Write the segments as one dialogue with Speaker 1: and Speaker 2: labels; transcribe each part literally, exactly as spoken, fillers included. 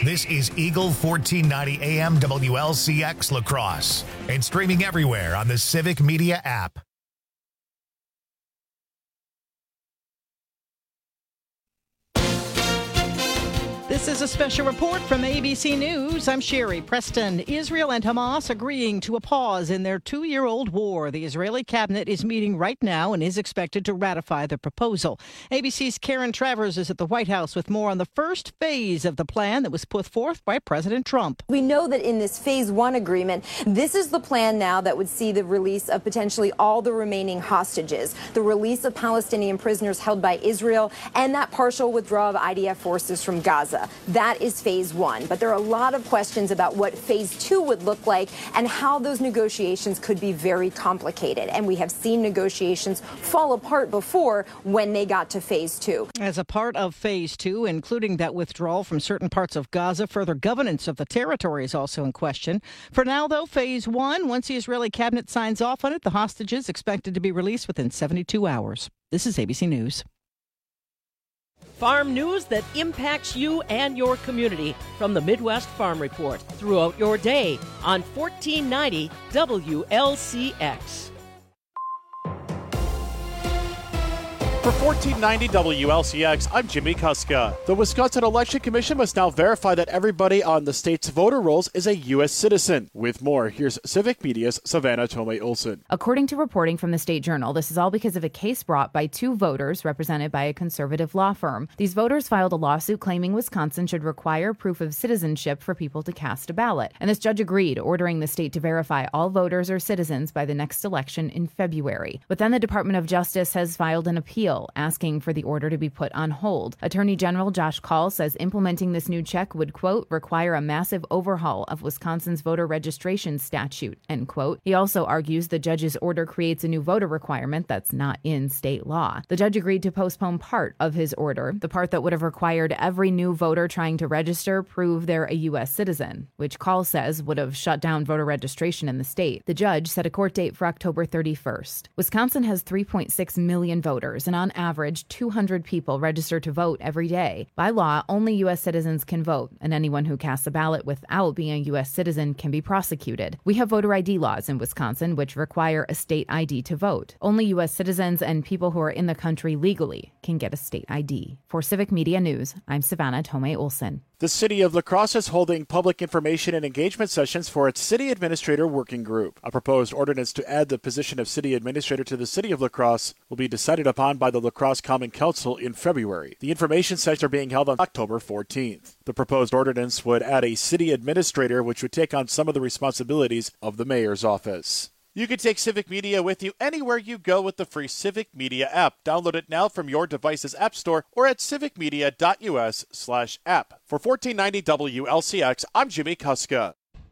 Speaker 1: This is Eagle fourteen ninety A M W L C X La Crosse and streaming everywhere on the Civic Media app.
Speaker 2: This is a special report from A B C News. I'm Sherry Preston. Israel and Hamas agreeing to a pause in their two-year-old war. The Israeli cabinet is meeting right now and is expected to ratify the proposal. A B C's Karen Travers is at the White House with more on the first phase of the plan that was put forth by President Trump.
Speaker 3: We know that in this phase one agreement, this is the plan now that would see the release of potentially all the remaining hostages, the release of Palestinian prisoners held by Israel, and that partial withdrawal of I D F forces from Gaza. That is phase one. But there are a lot of questions about what phase two would look like and how those negotiations could be very complicated. And we have seen negotiations fall apart before when they got to phase two.
Speaker 2: As a part of phase two, including that withdrawal from certain parts of Gaza, further governance of the territory is also in question. For now, though, phase one, once the Israeli cabinet signs off on it, the hostages expected to be released within seventy-two hours. This is A B C News.
Speaker 4: Farm news that impacts you and your community from the Midwest Farm Report throughout your day on fourteen ninety W L C X.
Speaker 5: For fourteen ninety W L C X, I'm Jimmy Kuska. The Wisconsin Election Commission must now verify that everybody on the state's voter rolls is a U S citizen. With more, here's Civic Media's Savannah Tomei-Olson.
Speaker 6: According to reporting from the State Journal, this is all because of a case brought by two voters represented by a conservative law firm. These voters filed a lawsuit claiming Wisconsin should require proof of citizenship for people to cast a ballot. And this judge agreed, ordering the state to verify all voters or citizens by the next election in February. But then the Department of Justice has filed an appeal asking for the order to be put on hold. Attorney General Josh Kaul says implementing this new check would, quote, require a massive overhaul of Wisconsin's voter registration statute, end quote. He also argues the judge's order creates a new voter requirement that's not in state law. The judge agreed to postpone part of his order, the part that would have required every new voter trying to register prove they're a U S citizen, which Kaul says would have shut down voter registration in the state. The judge set a court date for October thirty-first. Wisconsin has three point six million voters, and on average, two hundred people register to vote every day. By law, only U S citizens can vote, and anyone who casts a ballot without being a U S citizen can be prosecuted. We have voter I D laws in Wisconsin which require a state I D to vote. Only U S citizens and people who are in the country legally can get a state I D. For Civic Media News, I'm Savannah Tomei-Olson.
Speaker 5: The City of La Crosse is holding public information and engagement sessions for its City Administrator Working Group. A proposed ordinance to add the position of City Administrator to the City of La Crosse will be decided upon by the La Crosse Common Council in February. The information sessions are being held on October fourteenth. The proposed ordinance would add a City Administrator, which would take on some of the responsibilities of the Mayor's office. You can take Civic Media with you anywhere you go with the free Civic Media app. Download it now from your device's app store or at civicmedia.us slash app. For fourteen ninety W L C X, I'm Jimmy Kuska.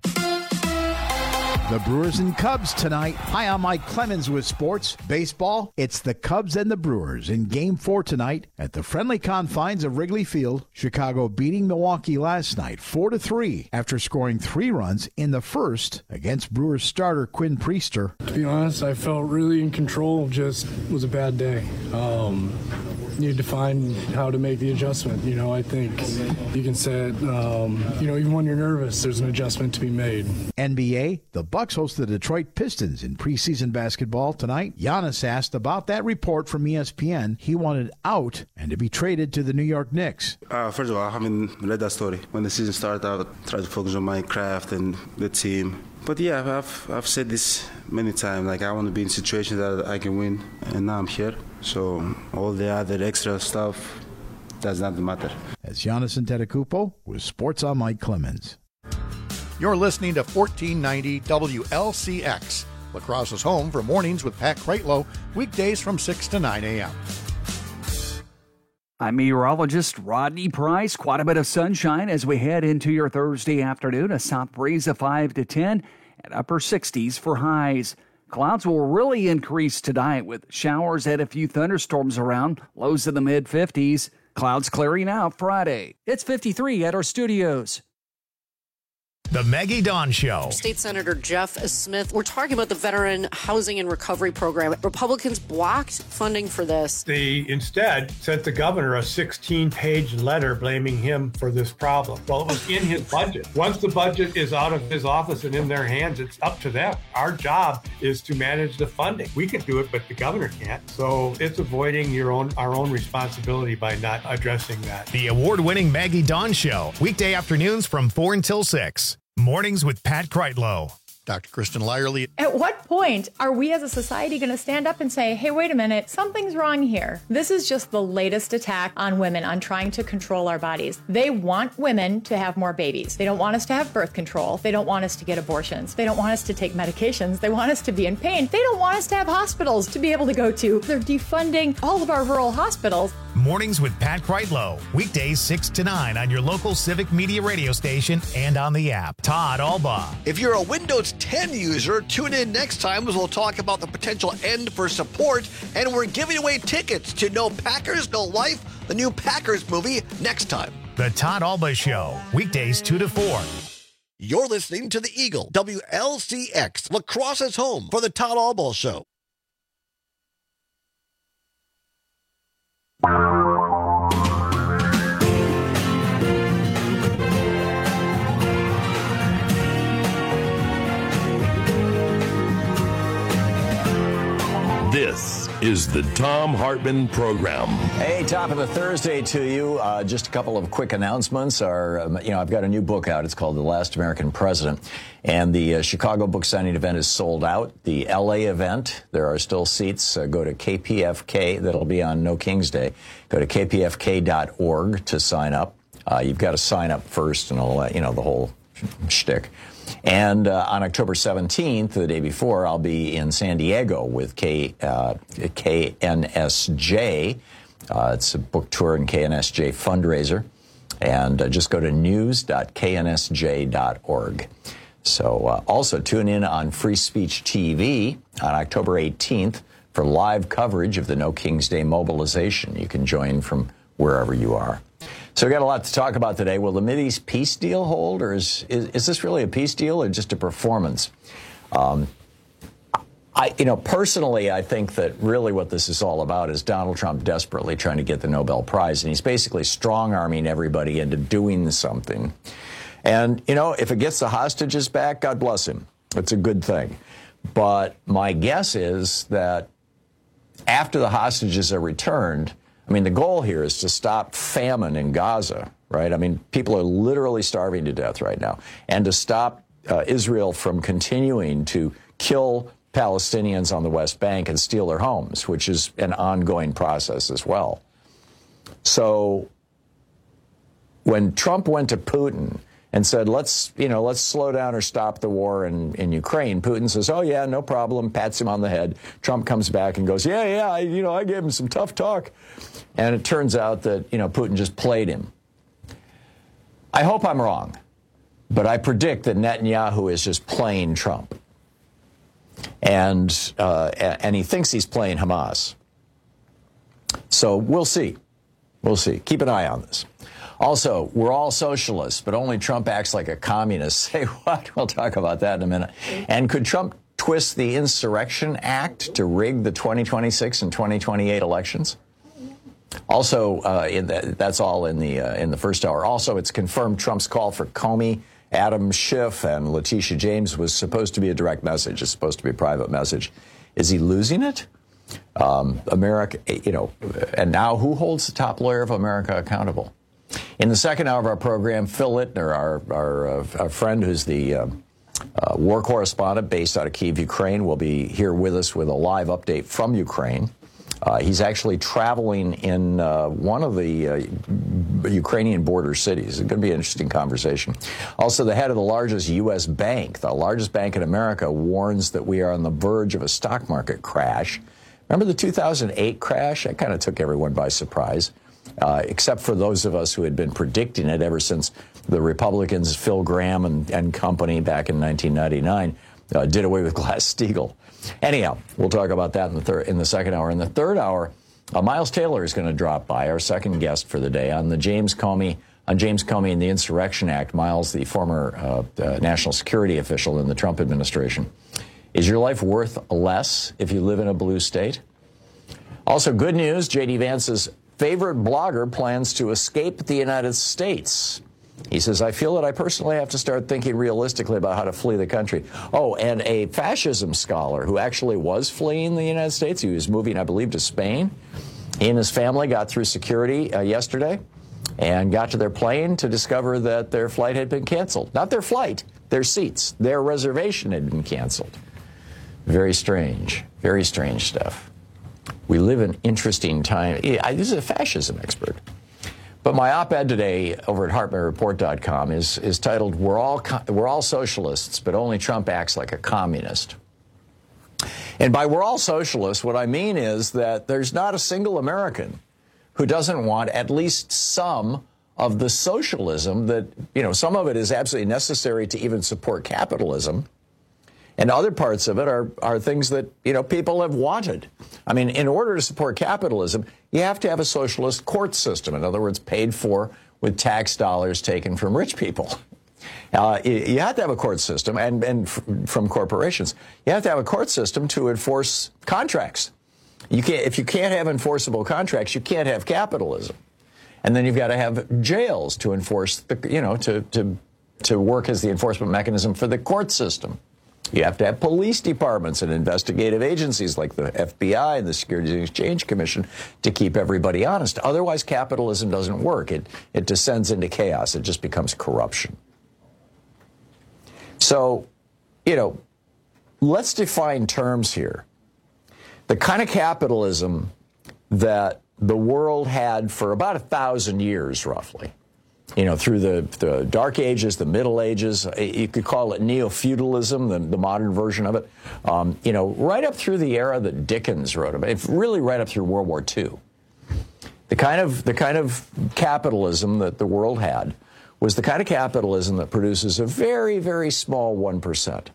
Speaker 7: The Brewers and Cubs tonight. Hi, I'm Mike Clemens with sports. Baseball, it's the Cubs and the Brewers in Game four tonight at the friendly confines of Wrigley Field. Chicago beating Milwaukee last night four to three after scoring three runs in the first against Brewers starter Quinn Priester.
Speaker 8: To be honest, I felt really in control. Just was a bad day. Um, need to find how to make the adjustment. You know, I think you can say it, um, you know, even when you're nervous, there's an adjustment to be made.
Speaker 7: N B A, the Bucks host the Detroit Pistons in preseason basketball tonight. Giannis asked about that report from E S P N. He wanted out and to be traded to the New York Knicks.
Speaker 9: Uh, first of all, I haven't read that story. When the season started, I would try to focus on my craft and the team. But yeah, I've I've said this many times. Like, I want to be in situations that I can win, and now I'm here. So all the other extra stuff does not matter.
Speaker 7: As Giannis Antetokounmpo with Sports on Mike Clemens.
Speaker 10: You're listening to fourteen ninety W L C X, La Crosse's home for mornings with Pat Kreitlow, weekdays from six to nine a.m.
Speaker 11: I'm meteorologist Rodney Price. Quite a bit of sunshine as we head into your Thursday afternoon. A south breeze of five to ten and upper sixties for highs. Clouds will really increase tonight with showers and a few thunderstorms around, lows in the mid-fifties. Clouds clearing out Friday.
Speaker 12: It's fifty-three at our studios.
Speaker 1: The Maggie Dawn Show.
Speaker 12: State Senator Jeff Smith, we're talking about the Veteran Housing and Recovery Program. Republicans blocked funding for this.
Speaker 13: They instead sent the governor a sixteen-page letter blaming him for this problem. Well, it was in his budget. Once the budget is out of his office and in their hands, it's up to them. Our job is to manage the funding. We can do it, but the governor can't. So it's avoiding your own our own responsibility by not addressing that.
Speaker 1: The award-winning Maggie Dawn Show. Weekday afternoons from four until six. Mornings with Pat Kreitlow.
Speaker 10: Doctor Kristen Lyerly.
Speaker 14: At what point are we as a society going to stand up and say, hey, wait a minute, something's wrong here? This is just the latest attack on women, on trying to control our bodies. They want women to have more babies. They don't want us to have birth control. They don't want us to get abortions. They don't want us to take medications. They want us to be in pain. They don't want us to have hospitals to be able to go to. They're defunding all of our rural hospitals.
Speaker 1: Mornings with Pat Kreitlow. Weekdays six to nine on your local Civic Media radio station and on the app. Todd Albaugh.
Speaker 15: If you're a Windows ten user, tune in next time as we'll talk about the potential end for support, and we're giving away tickets to No Packers, No Life, the new Packers movie, next time.
Speaker 1: The Todd Albaugh Show. Weekdays two to four.
Speaker 15: You're listening to the Eagle, W L C X, La Crosse's home for the Todd Albaugh Show.
Speaker 16: This is the Thom Hartmann Program.
Speaker 17: Hey, top of the Thursday to you. Uh, just a couple of quick announcements. Our, um, you know, I've got a new book out. It's called The Last American President. And the uh, Chicago book signing event is sold out. The L A event, there are still seats. Uh, go to K P F K. That'll be on No King's Day. Go to K P F K dot org to sign up. Uh, you've got to sign up first and all that, you know, the whole shtick. And uh, on October seventeenth, the day before, I'll be in San Diego with K, uh, K N S J. Uh, it's a book tour and K N S J fundraiser. And uh, just go to news dot K N S J dot org. So uh, also tune in on Free Speech T V on October eighteenth for live coverage of the No King's Day mobilization. You can join from wherever you are. So we got a lot to talk about today. Will the Mideast peace deal hold, or is is, is this really a peace deal or just a performance? Um, I, you know, personally, I think that really what this is all about is Donald Trump desperately trying to get the Nobel Prize, and he's basically strong-arming everybody into doing something. And, you know, if it gets the hostages back, God bless him. It's a good thing. But my guess is that after the hostages are returned, I mean, the goal here is to stop famine in Gaza, right? I mean, people are literally starving to death right now. And to stop uh, Israel from continuing to kill Palestinians on the West Bank and steal their homes, which is an ongoing process as well. So when Trump went to Putin and said, let's, you know, let's slow down or stop the war in, in Ukraine, Putin says, oh, yeah, no problem, pats him on the head. Trump comes back and goes, yeah, yeah, I, you know, I gave him some tough talk. And it turns out that, you know, Putin just played him. I hope I'm wrong, but I predict that Netanyahu is just playing Trump. And, uh, and he thinks he's playing Hamas. So we'll see. We'll see. Keep an eye on this. Also, we're all socialists, but only Trump acts like a communist. Say what? We'll talk about that in a minute. And could Trump twist the Insurrection Act to rig the twenty twenty-six and twenty twenty-eight elections? Also, uh, in the, that's all in the uh, in the first hour. Also, it's confirmed Trump's call for Comey, Adam Schiff, and Letitia James was supposed to be a direct message. It's supposed to be a private message. Is he losing it? Um, America, you know, and now who holds the top lawyer of America accountable? In the second hour of our program, Phil Littner, our, our, uh, our friend who's the uh, uh, war correspondent based out of Kyiv, Ukraine, will be here with us with a live update from Ukraine. Uh, he's actually traveling in uh, one of the uh, Ukrainian border cities. It's going to be an interesting conversation. Also, the head of the largest U S bank, the largest bank in America, warns that we are on the verge of a stock market crash. Remember the two thousand eight crash? That kind of took everyone by surprise. Uh, except for those of us who had been predicting it ever since the Republicans, Phil Gramm and, and company back in nineteen ninety-nine, uh, did away with Glass-Steagall. Anyhow, we'll talk about that in the, thir- in the second hour. In the third hour, uh, Miles Taylor is going to drop by, our second guest for the day, on the James Comey on James Comey and the Insurrection Act. Miles, the former uh, uh, national security official in the Trump administration. Is your life worth less if you live in a blue state? Also, good news, J D Vance's favorite blogger plans to escape the United States. He says, I feel that I personally have to start thinking realistically about how to flee the country. Oh, and a fascism scholar who actually was fleeing the United States, he was moving, I believe, to Spain. He and his family got through security uh, yesterday and got to their plane to discover that their flight had been canceled. Not their flight, their seats. Their reservation had been canceled. Very strange, very strange stuff. We live in interesting time. This is a fascism expert. But my op-ed today over at Hartman Report dot com is, is titled, we're all, we're all socialists, but only Trump acts like a communist. And by we're all socialists, what I mean is that there's not a single American who doesn't want at least some of the socialism that, you know, some of it is absolutely necessary to even support capitalism. And other parts of it are, are things that, you know, people have wanted. I mean, in order to support capitalism, you have to have a socialist court system. In other words, paid for with tax dollars taken from rich people. Uh, you have to have a court system, and, and from corporations. You have to have a court system to enforce contracts. You can't, if you can't have enforceable contracts, you can't have capitalism. And then you've got to have jails to enforce, the, you know, to, to, to work as the enforcement mechanism for the court system. You have to have police departments and investigative agencies like the F B I and the Securities and Exchange Commission to keep everybody honest. Otherwise, capitalism doesn't work. It, it descends into chaos. It just becomes corruption. So, you know, let's define terms here. The kind of capitalism that the world had for about a thousand years, roughly, you know, through the, the Dark Ages, the Middle Ages, you could call it neo-feudalism, the, the modern version of it, um, you know, right up through the era that Dickens wrote about, really right up through World War Two. The kind of, the kind of capitalism that the world had was the kind of capitalism that produces a very, very small one percent.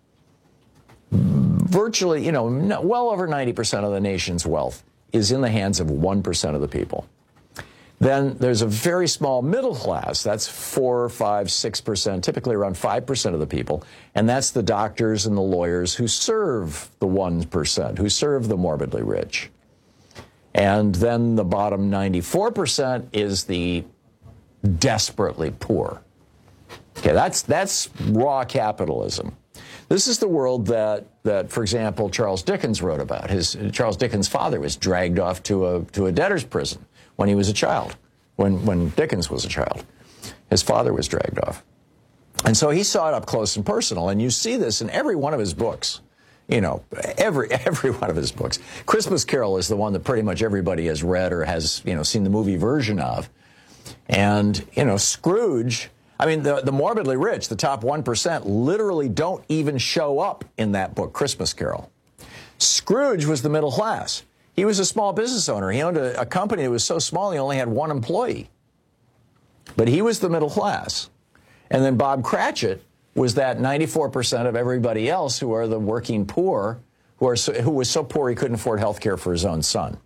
Speaker 17: Virtually, you know, well over ninety percent of the nation's wealth is in the hands of one percent of the people. Then there's a very small middle class. That's four, five, six percent, typically around five percent of the people. And that's the doctors and the lawyers who serve the one percent, who serve the morbidly rich. And then the bottom ninety-four percent is the desperately poor. Okay, that's, that's raw capitalism. This is the world that, that, for example, Charles Dickens wrote about. His, Charles Dickens' father was dragged off to a, to a debtor's prison when he was a child, when, when Dickens was a child. His father was dragged off. And so he saw it up close and personal, and you see this in every one of his books. You know, every every one of his books. Christmas Carol is the one that pretty much everybody has read or has, you know, seen the movie version of. And, you know, Scrooge, I mean, the, the morbidly rich, the top one percent, literally don't even show up in that book, Christmas Carol. Scrooge was the middle class. He was a small business owner. He owned a, a company that was so small he only had one employee. But he was the middle class. And then Bob Cratchit was that ninety-four percent of everybody else who are the working poor, who, are so, who was so poor he couldn't afford health care for his own son.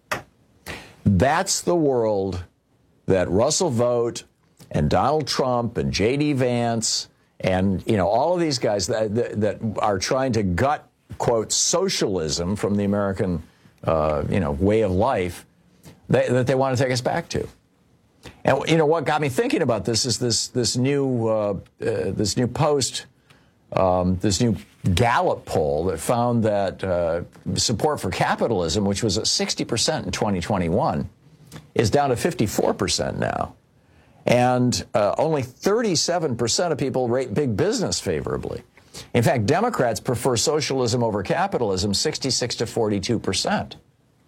Speaker 17: That's the world that Russell Vought and Donald Trump and J D Vance and, you know, all of these guys that, that, that are trying to gut, quote, socialism from the American, uh, you know, way of life, they, that they want to take us back to. And, you know, what got me thinking about this is this, this new, uh, uh, this new post, um, this new Gallup poll that found that uh, support for capitalism, which was at sixty percent in twenty twenty-one, is down to fifty-four percent now. And uh, only thirty-seven percent of people rate big business favorably. In fact, Democrats prefer socialism over capitalism, sixty-six to forty-two percent.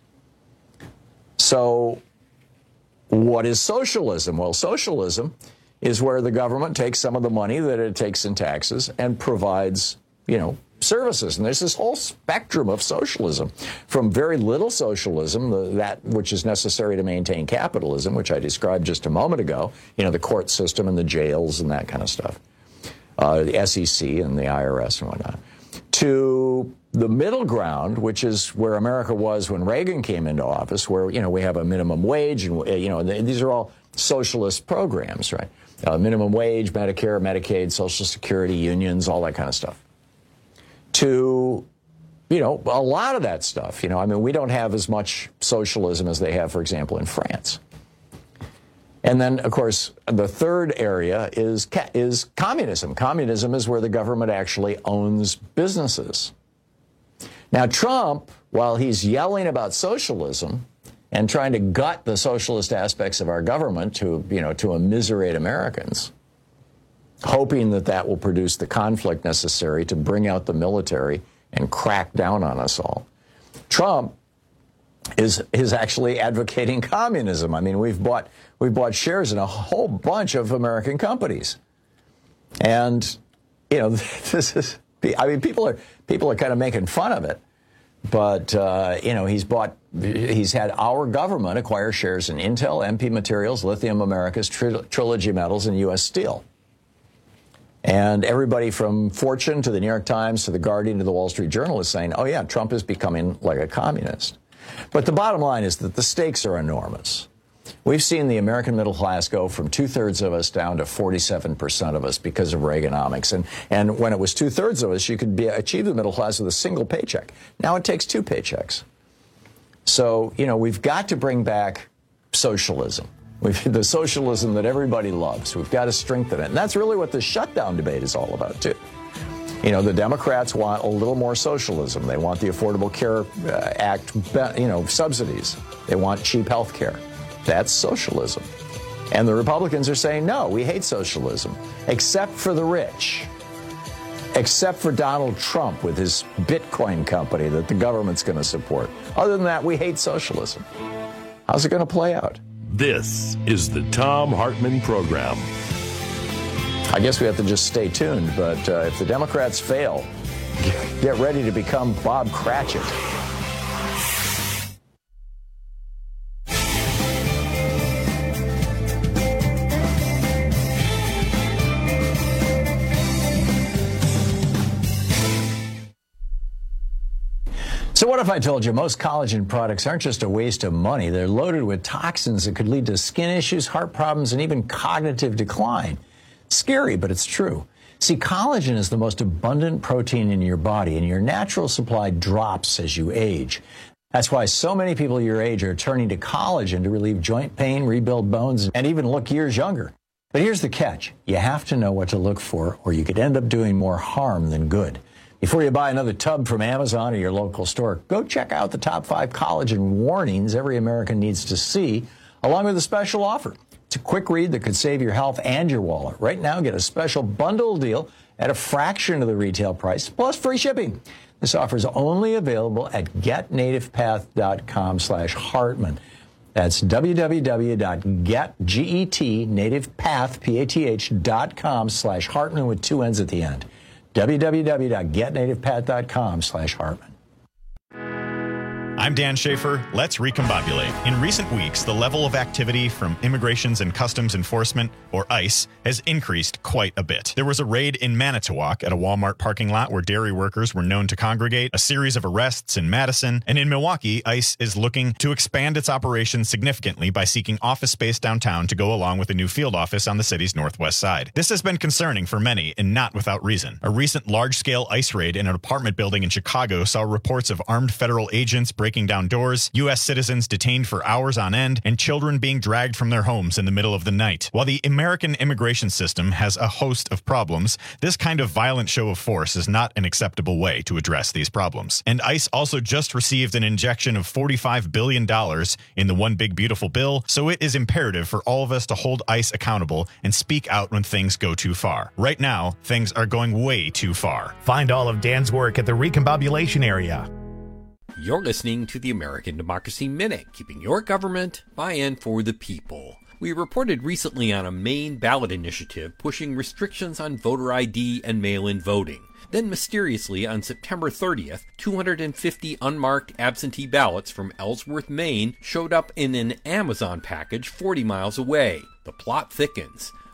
Speaker 17: So what is socialism? Well, socialism is where the government takes some of the money that it takes in taxes and provides, you know, services. And there's this whole spectrum of socialism, from very little socialism, the, that which is necessary to maintain capitalism, which I described just a moment ago, you know, the court system and the jails and that kind of stuff, uh, the S E C and the I R S and whatnot, to the middle ground, which is where America was when Reagan came into office, where, you know, we have a minimum wage, and, you know, these are all socialist programs, right? Uh, minimum wage, Medicare, Medicaid, Social Security, unions, all that kind of stuff. To, you know, a lot of that stuff, you know, I mean, we don't have as much socialism as they have, for example, in France. And then, of course, the third area is is communism. Communism is where the government actually owns businesses. Now, Trump, while he's yelling about socialism and trying to gut the socialist aspects of our government to, you know, to immiserate Americans, hoping that that will produce the conflict necessary to bring out the military and crack down on us all, Trump is is actually advocating communism. I mean, we've bought we've bought shares in a whole bunch of American companies, and you know, this is. I mean, people are people are kind of making fun of it, but uh, you know, he's bought he's had our government acquire shares in Intel, M P Materials, Lithium Americas, Tri- Trilogy Metals, and U S Steel. And everybody from Fortune to the New York Times to the Guardian to the Wall Street Journal is saying, "Oh yeah, Trump is becoming like a communist." But the bottom line is that the stakes are enormous. We've seen the American middle class go from two-thirds of us down to forty-seven percent of us because of Reaganomics. And, and when it was two-thirds of us, you could be, achieve the middle class with a single paycheck. Now it takes two paychecks. So, you know, we've got to bring back socialism. We've, the socialism that everybody loves. We've got to strengthen it. And that's really what the shutdown debate is all about, too. You know, the Democrats want a little more socialism. They want the Affordable Care uh, Act, you know, subsidies. They want cheap health care. That's socialism. And the Republicans are saying, no, we hate socialism, except for the rich, except for Donald Trump with his Bitcoin company that the government's going to support. Other than that, we hate socialism. How's it going to play out?
Speaker 16: This is the Thom Hartmann Program.
Speaker 17: I guess we have to just stay tuned, but uh, if the Democrats fail, get ready to become Bob Cratchit. So what if I told you most collagen products aren't just a waste of money? They're loaded with toxins that could lead to skin issues, heart problems, and even cognitive decline. Scary, but it's true. See, collagen is the most abundant protein in your body, and your natural supply drops as you age. That's why so many people your age are turning to collagen to relieve joint pain, rebuild bones, and even look years younger. But here's the catch. You have to know what to look for, or you could end up doing more harm than good. Before you buy another tub from Amazon or your local store, go check out the top five collagen warnings every American needs to see, along with a special offer. It's a quick read that could save your health and your wallet. Right now, get a special bundle deal at a fraction of the retail price, plus free shipping. This offer is only available at getnativepath.com slash Hartman. That's www.getnativepath.com slash Hartman with two N's at the end. www.getnativepath.com slash Hartman.
Speaker 18: I'm Dan Schaefer. Let's recombobulate. In recent weeks, the level of activity from Immigrations and Customs Enforcement, or ICE, has increased quite a bit. There was a raid in Manitowoc at a Walmart parking lot where dairy workers were known to congregate, a series of arrests in Madison, and in Milwaukee, ICE is looking to expand its operations significantly by seeking office space downtown to go along with a new field office on the city's northwest side. This has been concerning for many, and not without reason. A recent large-scale ICE raid in an apartment building in Chicago saw reports of armed federal agents breaking breaking down doors, U S citizens detained for hours on end, and children being dragged from their homes in the middle of the night. While the American immigration system has a host of problems, this kind of violent show of force is not an acceptable way to address these problems. And ICE also just received an injection of forty-five billion dollars in the One Big Beautiful Bill, so it is imperative for all of us to hold ICE accountable and speak out when things go too far. Right now, things are going way too far.
Speaker 1: Find all of Dan's work at the Recombobulation Area.
Speaker 19: You're listening to the American Democracy Minute, keeping your government by and for the people. We reported recently on a Maine ballot initiative pushing restrictions on voter I D and mail-in voting. Then mysteriously, on September thirtieth, two hundred fifty unmarked absentee ballots from Ellsworth, Maine showed up in an Amazon package forty miles away. The plot thickens.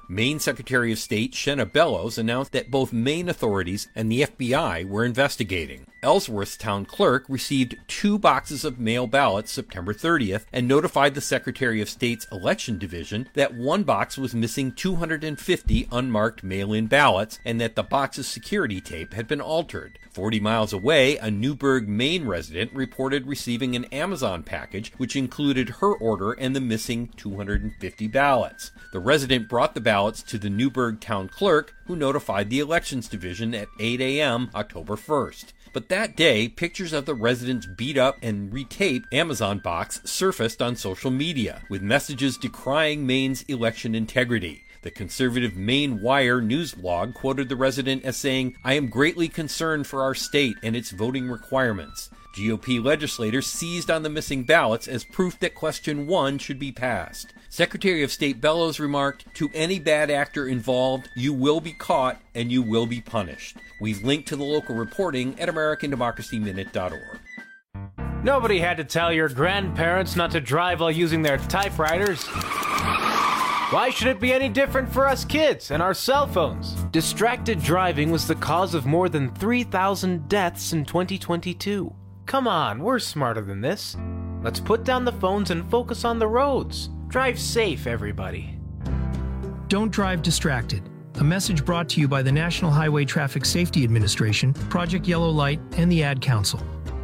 Speaker 19: Maine Secretary of State Shenna Bellows announced that both Maine authorities and the F B I were investigating. Ellsworth's town clerk received two boxes of mail ballots September thirtieth and notified the Secretary of State's Election Division that one box was missing two hundred fifty unmarked mail-in ballots and that the box's security tape had been altered. forty miles away, a Newburgh, Maine resident reported receiving an Amazon package which included her order and the missing two hundred fifty ballots. The resident brought the ballots to the Newburgh town clerk, who notified the Elections Division at eight a.m. October first. But that day, pictures of the resident's beat-up and retaped Amazon box surfaced on social media, with messages decrying Maine's election integrity. The conservative Maine Wire news blog quoted the resident as saying, "I am greatly concerned for our state and its voting requirements." G O P legislators seized on the missing ballots as proof that question one should be passed. Secretary of State Bellows remarked, "To any bad actor involved, you will be caught and you will be punished." We've linked to the local reporting at American Democracy Minute dot org.
Speaker 20: Nobody had to tell your grandparents not to drive while using their typewriters. Why should it be any different for us kids and our cell phones? Distracted driving was the cause of more than three thousand deaths in twenty twenty-two. Come on, we're smarter than this. Let's put down the phones and focus on the roads. Drive safe, everybody.
Speaker 21: Don't drive distracted. A message brought to you by the National Highway Traffic Safety Administration, Project Yellow Light, and the Ad Council.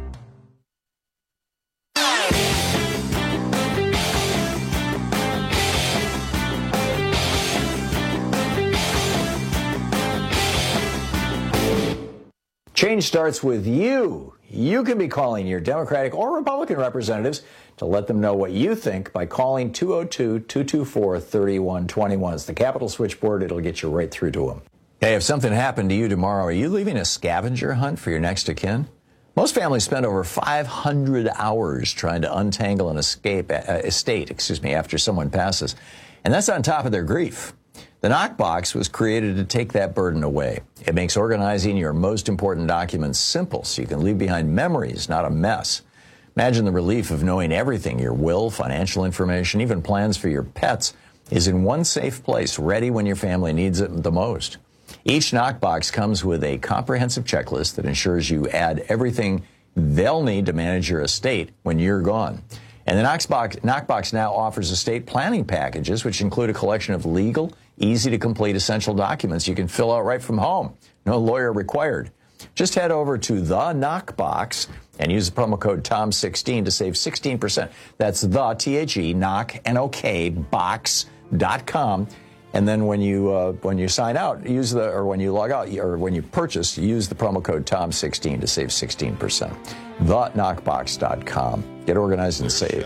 Speaker 17: Change starts with you. You can be calling your Democratic or Republican representatives to let them know what you think by calling two oh two, two two four, three one two one. It's the Capitol switchboard. It'll get you right through to them. Hey, if something happened to you tomorrow, are you leaving a scavenger hunt for your next of kin? Most families spend over five hundred hours trying to untangle an escape, uh, estate excuse me, after someone passes. And that's on top of their grief. The Knockbox was created to take that burden away. It makes organizing your most important documents simple so you can leave behind memories, not a mess. Imagine the relief of knowing everything, your will, financial information, even plans for your pets, is in one safe place, ready when your family needs it the most. Each Knockbox comes with a comprehensive checklist that ensures you add everything they'll need to manage your estate when you're gone. And the Knockbox, Knockbox now offers estate planning packages, which include a collection of legal, easy-to-complete essential documents you can fill out right from home. No lawyer required. Just head over to the Knockbox and use the promo code Tom sixteen to save sixteen percent. That's the, T H E, knock, N O K, box dot com. And then when you uh, when you sign out, use the, or when you log out, or when you purchase, use the promo code Tom sixteen to save sixteen percent. the knockbox dot com. Get organized and save.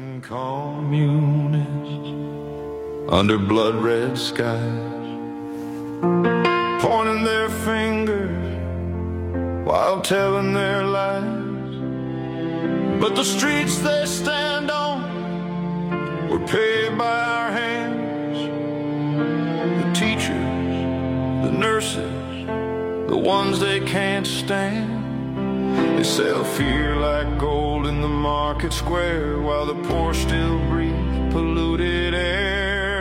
Speaker 22: Under blood red skies, pointing their fingers while telling their lies. But the streets they stand on were paved by our hands. The teachers, the nurses, the ones they can't stand. They sell fear like gold in the market square while the poor still breathe polluted air.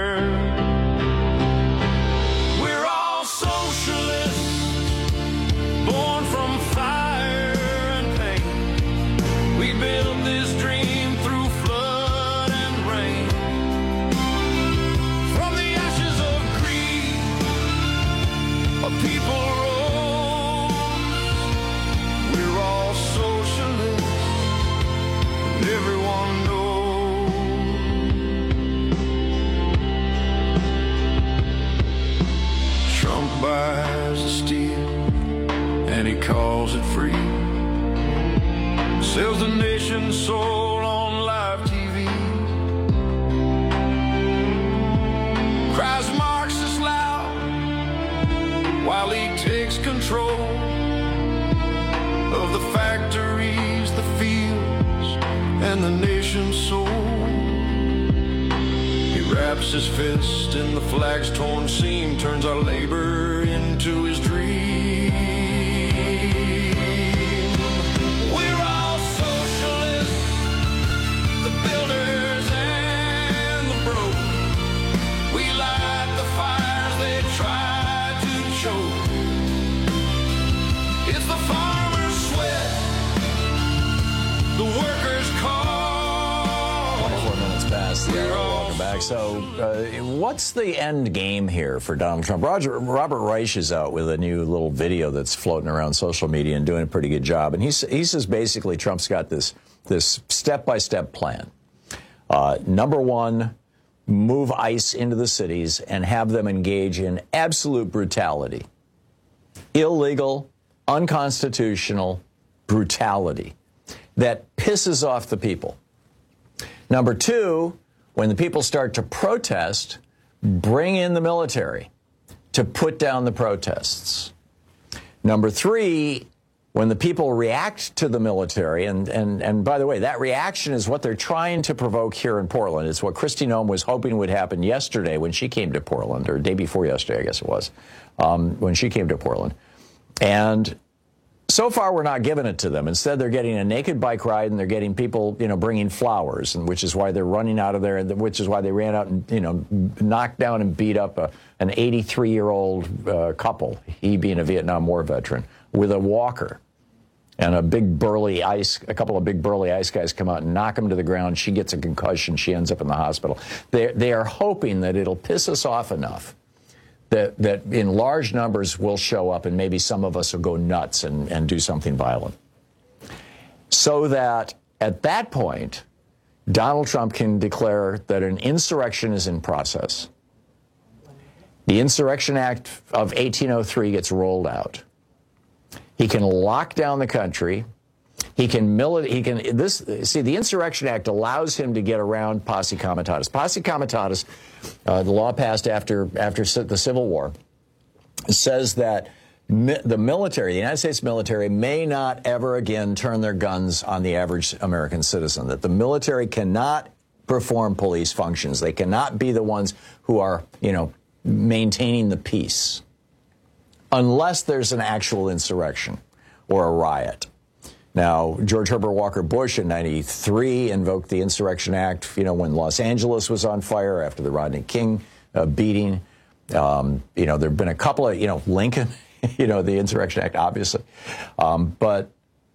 Speaker 22: Born from fire and pain, we built this dream through flood and rain. From the ashes of greed, a people rose. We're all socialists, and everyone knows. Trump buys the steel and he calls it free. Sells the nation's soul on live T V. Cries Marxist loud while he takes control of the factories, the fields, and the nation's soul. He wraps his fist in the flag's torn seam, turns our labor into his dream. Builders and the broke, we light the fire.
Speaker 17: back. So uh, what's the end game here for Donald Trump? Roger, Robert Reich is out with a new little video that's floating around social media and doing a pretty good job. And he, he says basically Trump's got this, this step-by-step plan. Uh, number one, move ICE into the cities and have them engage in absolute brutality. Illegal, unconstitutional brutality that pisses off the people. Number two, when the people start to protest, bring in the military to put down the protests. Number three, when the people react to the military, and, and, and by the way, that reaction is what they're trying to provoke here in Portland. It's what Kristi Noem was hoping would happen yesterday when she came to Portland, or day before yesterday, I guess it was, um, when she came to Portland. And so far, we're not giving it to them. Instead, they're getting a naked bike ride, and they're getting people, you know, bringing flowers, and which is why they're running out of there, and which is why they ran out and, you know, knocked down and beat up a, an eighty-three-year-old uh, couple, he being a Vietnam War veteran, with a walker. And a big burly ice, a couple of big burly ice guys come out and knock him to the ground. She gets a concussion. She ends up in the hospital. They they are hoping that it'll piss us off enough that that in large numbers will show up, and maybe some of us will go nuts and, and do something violent. So that at that point, Donald Trump can declare that an insurrection is in process. The Insurrection Act of eighteen oh three gets rolled out. He can lock down the country. He can mili- he can this see the Insurrection Act allows him to get around posse comitatus. Posse comitatus, uh, the law passed after after the Civil War, says that mi- the military, the United States military, may not ever again turn their guns on the average American citizen. That the military cannot perform police functions. They cannot be the ones who are, you know, maintaining the peace, unless there's an actual insurrection or a riot. Now, George Herbert Walker Bush in ninety-three invoked the Insurrection Act, you know, when Los Angeles was on fire after the Rodney King uh, beating. Um, you know, there have been a couple of, you know, Lincoln, you know, the Insurrection Act, obviously. Um, but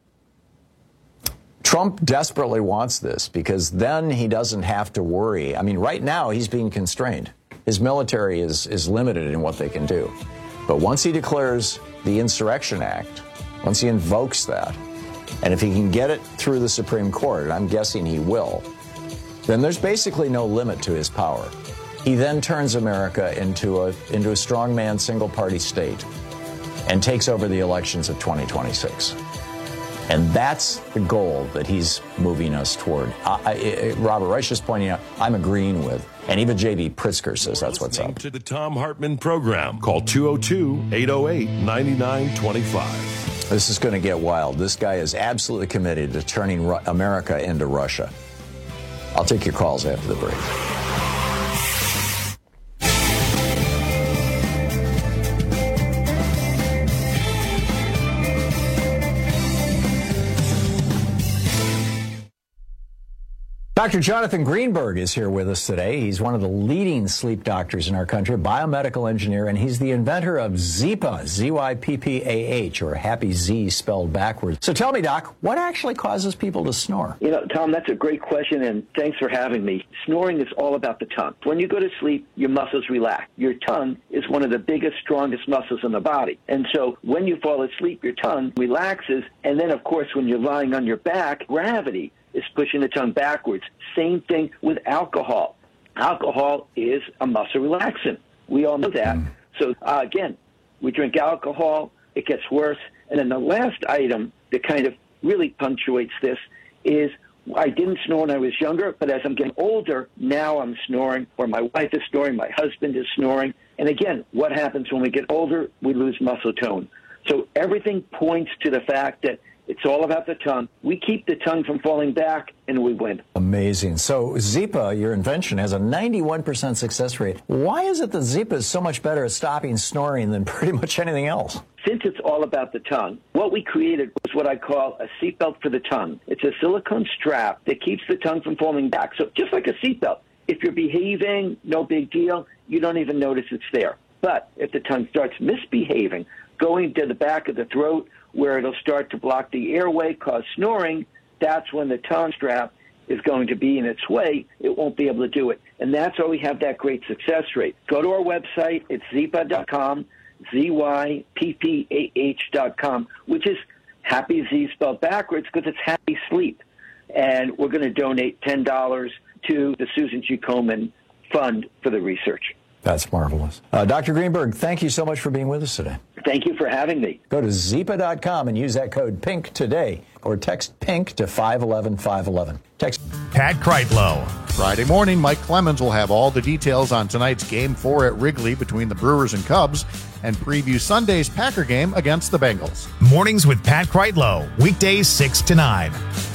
Speaker 17: Trump desperately wants this because then he doesn't have to worry. I mean, right now he's being constrained. His military is, is limited in what they can do. But once he declares the Insurrection Act, once he invokes that, and if he can get it through the Supreme Court, and I'm guessing he will, then there's basically no limit to his power. He then turns America into a into a strongman single-party state and takes over the elections of twenty twenty-six. And that's the goal that he's moving us toward. I, I, Robert Reich is pointing out, I'm agreeing with. And even J B Pritzker says that's what's up.
Speaker 16: To the Thom Hartmann program. Call two oh two, eight oh eight, nine nine two five.
Speaker 17: This is going to get wild. This guy is absolutely committed to turning Ru- America into Russia. I'll take your calls after the break. Doctor Jonathan Greenberg is here with us today. He's one of the leading sleep doctors in our country, biomedical engineer, and he's the inventor of Zyppah, Z Y P P A H, or Happy Z spelled backwards. So tell me, Doc, what actually causes people to snore?
Speaker 2: You know, Tom, that's a great question, and thanks for having me. Snoring is all about the tongue. When you go to sleep, your muscles relax. Your tongue is one of the biggest, strongest muscles in the body. And so when you fall asleep, your tongue relaxes, and then, of course, when you're lying on your back, gravity is pushing the tongue backwards. Same thing with alcohol. Alcohol is a muscle relaxant. We all know that. Mm. So, uh, again, we drink alcohol, it gets worse. And then the last item that kind of really punctuates this is I didn't snore when I was younger, but as I'm getting older, now I'm snoring, or my wife is snoring, my husband is snoring. And again, what happens when we get older? We lose muscle tone. So everything points to the fact that it's all about the tongue. We keep the tongue from falling back, and we win.
Speaker 17: Amazing. So Zyppah, your invention, has a ninety-one percent success rate. Why is it that Zyppah is so much better at stopping snoring than pretty much anything else?
Speaker 2: Since it's all about the tongue, what we created was what I call a seatbelt for the tongue. It's a silicone strap that keeps the tongue from falling back. So just like a seatbelt, if you're behaving, no big deal. You don't even notice it's there. But if the tongue starts misbehaving, going to the back of the throat, where it'll start to block the airway, cause snoring, that's when the tongue strap is going to be in its way, it won't be able to do it. And that's why we have that great success rate. Go to our website. It's zyppah dot com, Z Y P P A H dot com, which is Happy Z spelled backwards because it's Happy Sleep. And we're going to donate ten dollars to the Susan G. Komen Fund for the research.
Speaker 17: That's marvelous. Uh, Doctor Greenberg, thank you so much for being with us today.
Speaker 2: Thank you for having me.
Speaker 17: Go to zyppah dot com and use that code PINK today, or text PINK to five one one five one one. Text
Speaker 1: Pat Kreitlow.
Speaker 10: Friday morning, Mike Clemens will have all the details on tonight's Game four at Wrigley between the Brewers and Cubs and preview Sunday's Packer game against the Bengals.
Speaker 1: Mornings with Pat Kreitlow, weekdays six to nine.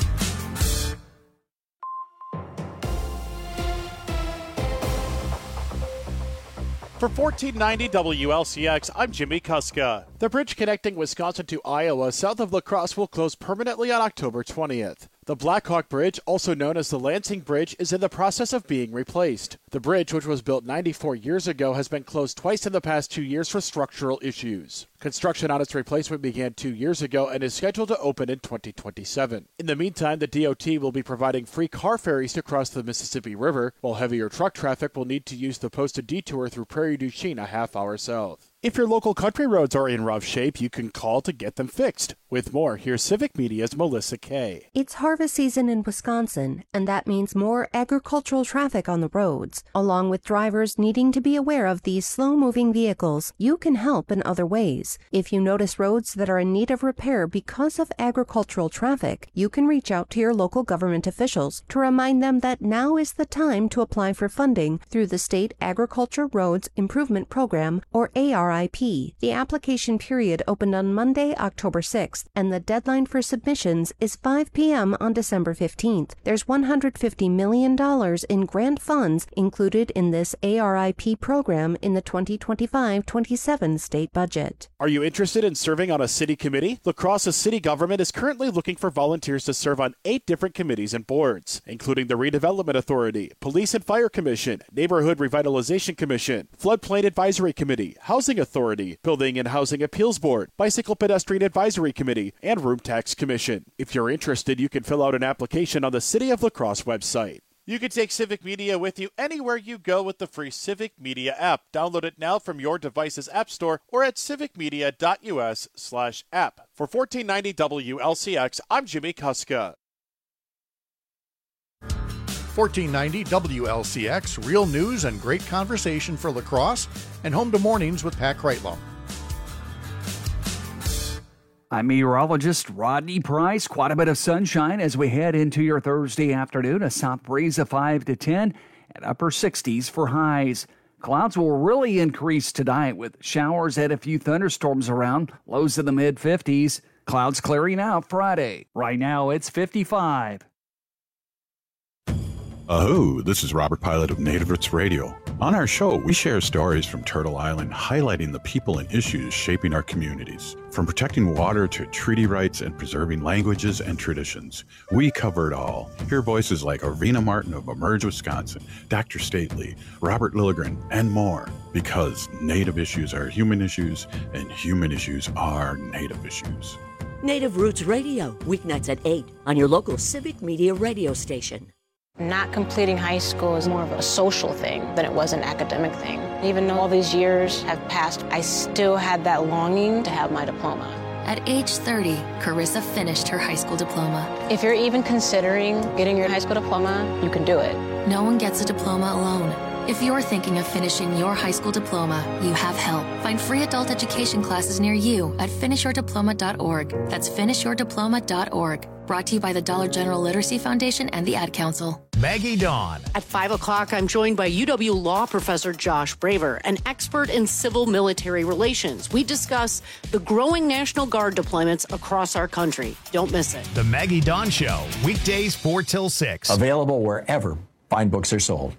Speaker 5: For fourteen ninety W L C X, I'm Jimmy Kuska. The bridge connecting Wisconsin to Iowa south of La Crosse will close permanently on October twentieth. The Blackhawk Bridge, also known as the Lansing Bridge, is in the process of being replaced. The bridge, which was built ninety-four years ago, has been closed twice in the past two years for structural issues. Construction on its replacement began two years ago and is scheduled to open in twenty twenty-seven. In the meantime, the D O T will be providing free car ferries to cross the Mississippi River, while heavier truck traffic will need to use the posted detour through Prairie du Chien a half hour south. If your local country roads are in rough shape, you can call to get them fixed. With more, here's Civic Media's Melissa Kay.
Speaker 3: It's harvest season in Wisconsin, and that means more agricultural traffic on the roads. Along with drivers needing to be aware of these slow-moving vehicles, you can help in other ways. If you notice roads that are in need of repair because of agricultural traffic, you can reach out to your local government officials to remind them that now is the time to apply for funding through the State Agriculture Roads Improvement Program, or A R I P. The application period opened on Monday, October sixth, and the deadline for submissions is five p.m. on December fifteenth. There's one hundred fifty million dollars in grant funds included in this A R I P program in the twenty twenty-five twenty-seven state budget.
Speaker 5: Are you interested in serving on a city committee? La Crosse's city government is currently looking for volunteers to serve on eight different committees and boards, including the Redevelopment Authority, Police and Fire Commission, Neighborhood Revitalization Commission, Floodplain Advisory Committee, Housing Authority, Building and Housing Appeals Board, Bicycle Pedestrian Advisory Committee, and Room Tax Commission. If you're interested, you can fill out an application on the City of La Crosse website. You can take Civic Media with you anywhere you go with the free Civic Media app. Download it now from your device's app store or at civicmedia.us slash app. For fourteen ninety W L C X, I'm Jimmy Kuska.
Speaker 10: fourteen ninety W L C X, real news and great conversation for La Crosse, and home to mornings with Pat Kreitlow.
Speaker 11: I'm meteorologist Rodney Price. Quite a bit of sunshine as we head into your Thursday afternoon. A south breeze of five to ten and upper sixties for highs. Clouds will really increase tonight with showers and a few thunderstorms around. Lows in the mid fifties. Clouds clearing out Friday. Right now it's fifty-five.
Speaker 4: Aho, this is Robert Pilot of Native Roots Radio. On our show, we share stories from Turtle Island highlighting the people and issues shaping our communities. From protecting water to treaty rights and preserving languages and traditions, we cover it all. Hear voices like Arvina Martin of Emerge Wisconsin, Doctor Stately, Robert Lilligren, and more. Because Native issues are human issues, and human issues are Native issues.
Speaker 23: Native Roots Radio, weeknights at eight on your local Civic Media radio station.
Speaker 24: Not completing high school is more of a social thing than it was an academic thing. Even though all these years have passed, I still had that longing to have my diploma.
Speaker 25: At age thirty, Carissa finished her high school diploma.
Speaker 24: If you're even considering getting your high school diploma, you can do it.
Speaker 25: No one gets a diploma alone. If you're thinking of finishing your high school diploma, you have help. Find free adult education classes near you at finish your diploma dot org. That's finish your diploma dot org. Brought to you by the Dollar General Literacy Foundation and the Ad Council.
Speaker 1: Maggie Dawn.
Speaker 12: At five o'clock, I'm joined by U W Law professor Josh Braver, an expert in civil military relations. We discuss the growing National Guard deployments across our country. Don't miss it.
Speaker 1: The Maggie Dawn Show, weekdays four till six.
Speaker 17: Available wherever fine books are sold.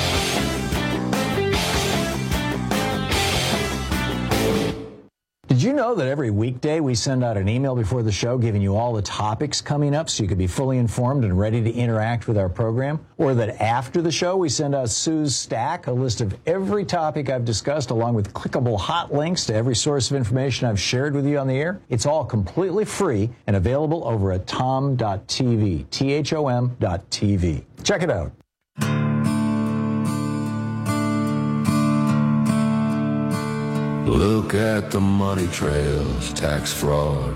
Speaker 17: Did you you know that every weekday we send out an email before the show giving you all the topics coming up so you could be fully informed and ready to interact with our program? Or that after the show we send out Sue's Stack, a list of every topic I've discussed along with clickable hot links to every source of information I've shared with you on the air? It's all completely free and available over at tom dot t v, T H O M dot T V. Check it out.
Speaker 22: Look at the money trails, tax fraud,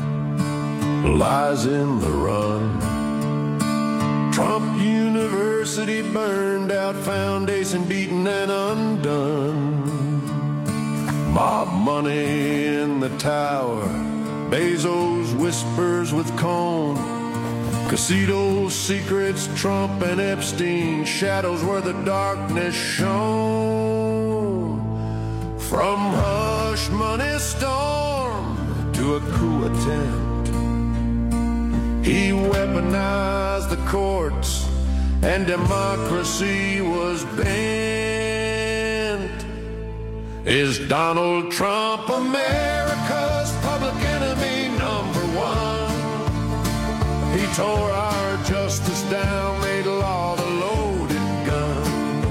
Speaker 22: lies in the run. Trump University burned out, foundation beaten and undone. Mob money in the tower, Bezos whispers with Cohn. Casito's secrets, Trump and Epstein, shadows where the darkness shone. From hush money storm to a coup attempt, he weaponized the courts and democracy was bent. Is Donald Trump America's public enemy number one? He tore our justice down, made law the loaded gun.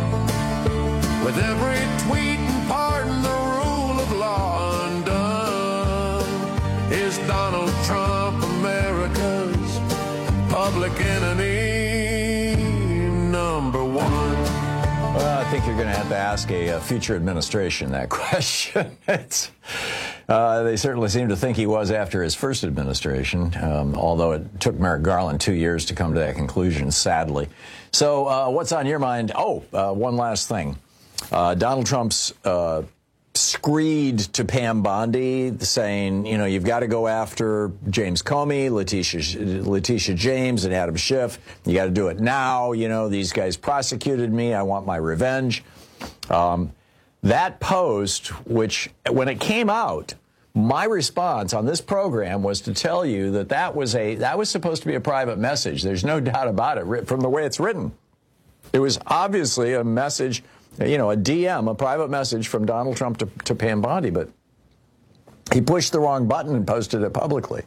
Speaker 22: With every tweet and pardon, the rule of law undone. Is Donald Trump America's public enemy number one?
Speaker 17: Well, I think you're going to have to ask a, a future administration that question. it's, uh, they certainly seem to think he was after his first administration, um, although it took Merrick Garland two years to come to that conclusion, sadly. So uh, what's on your mind? Oh, uh, one last thing. Uh, Donald Trump's uh, screed to Pam Bondi saying, you know, you've got to go after James Comey, Letitia, Letitia James, and Adam Schiff. You got to do it now. You know, these guys prosecuted me. I want my revenge. Um, that post, which when it came out, my response on this program was to tell you that that was a that was supposed to be a private message. There's no doubt about it from the way it's written. It was obviously a message, you know, a D M, a private message from Donald Trump to, to Pam Bondi, but he pushed the wrong button and posted it publicly.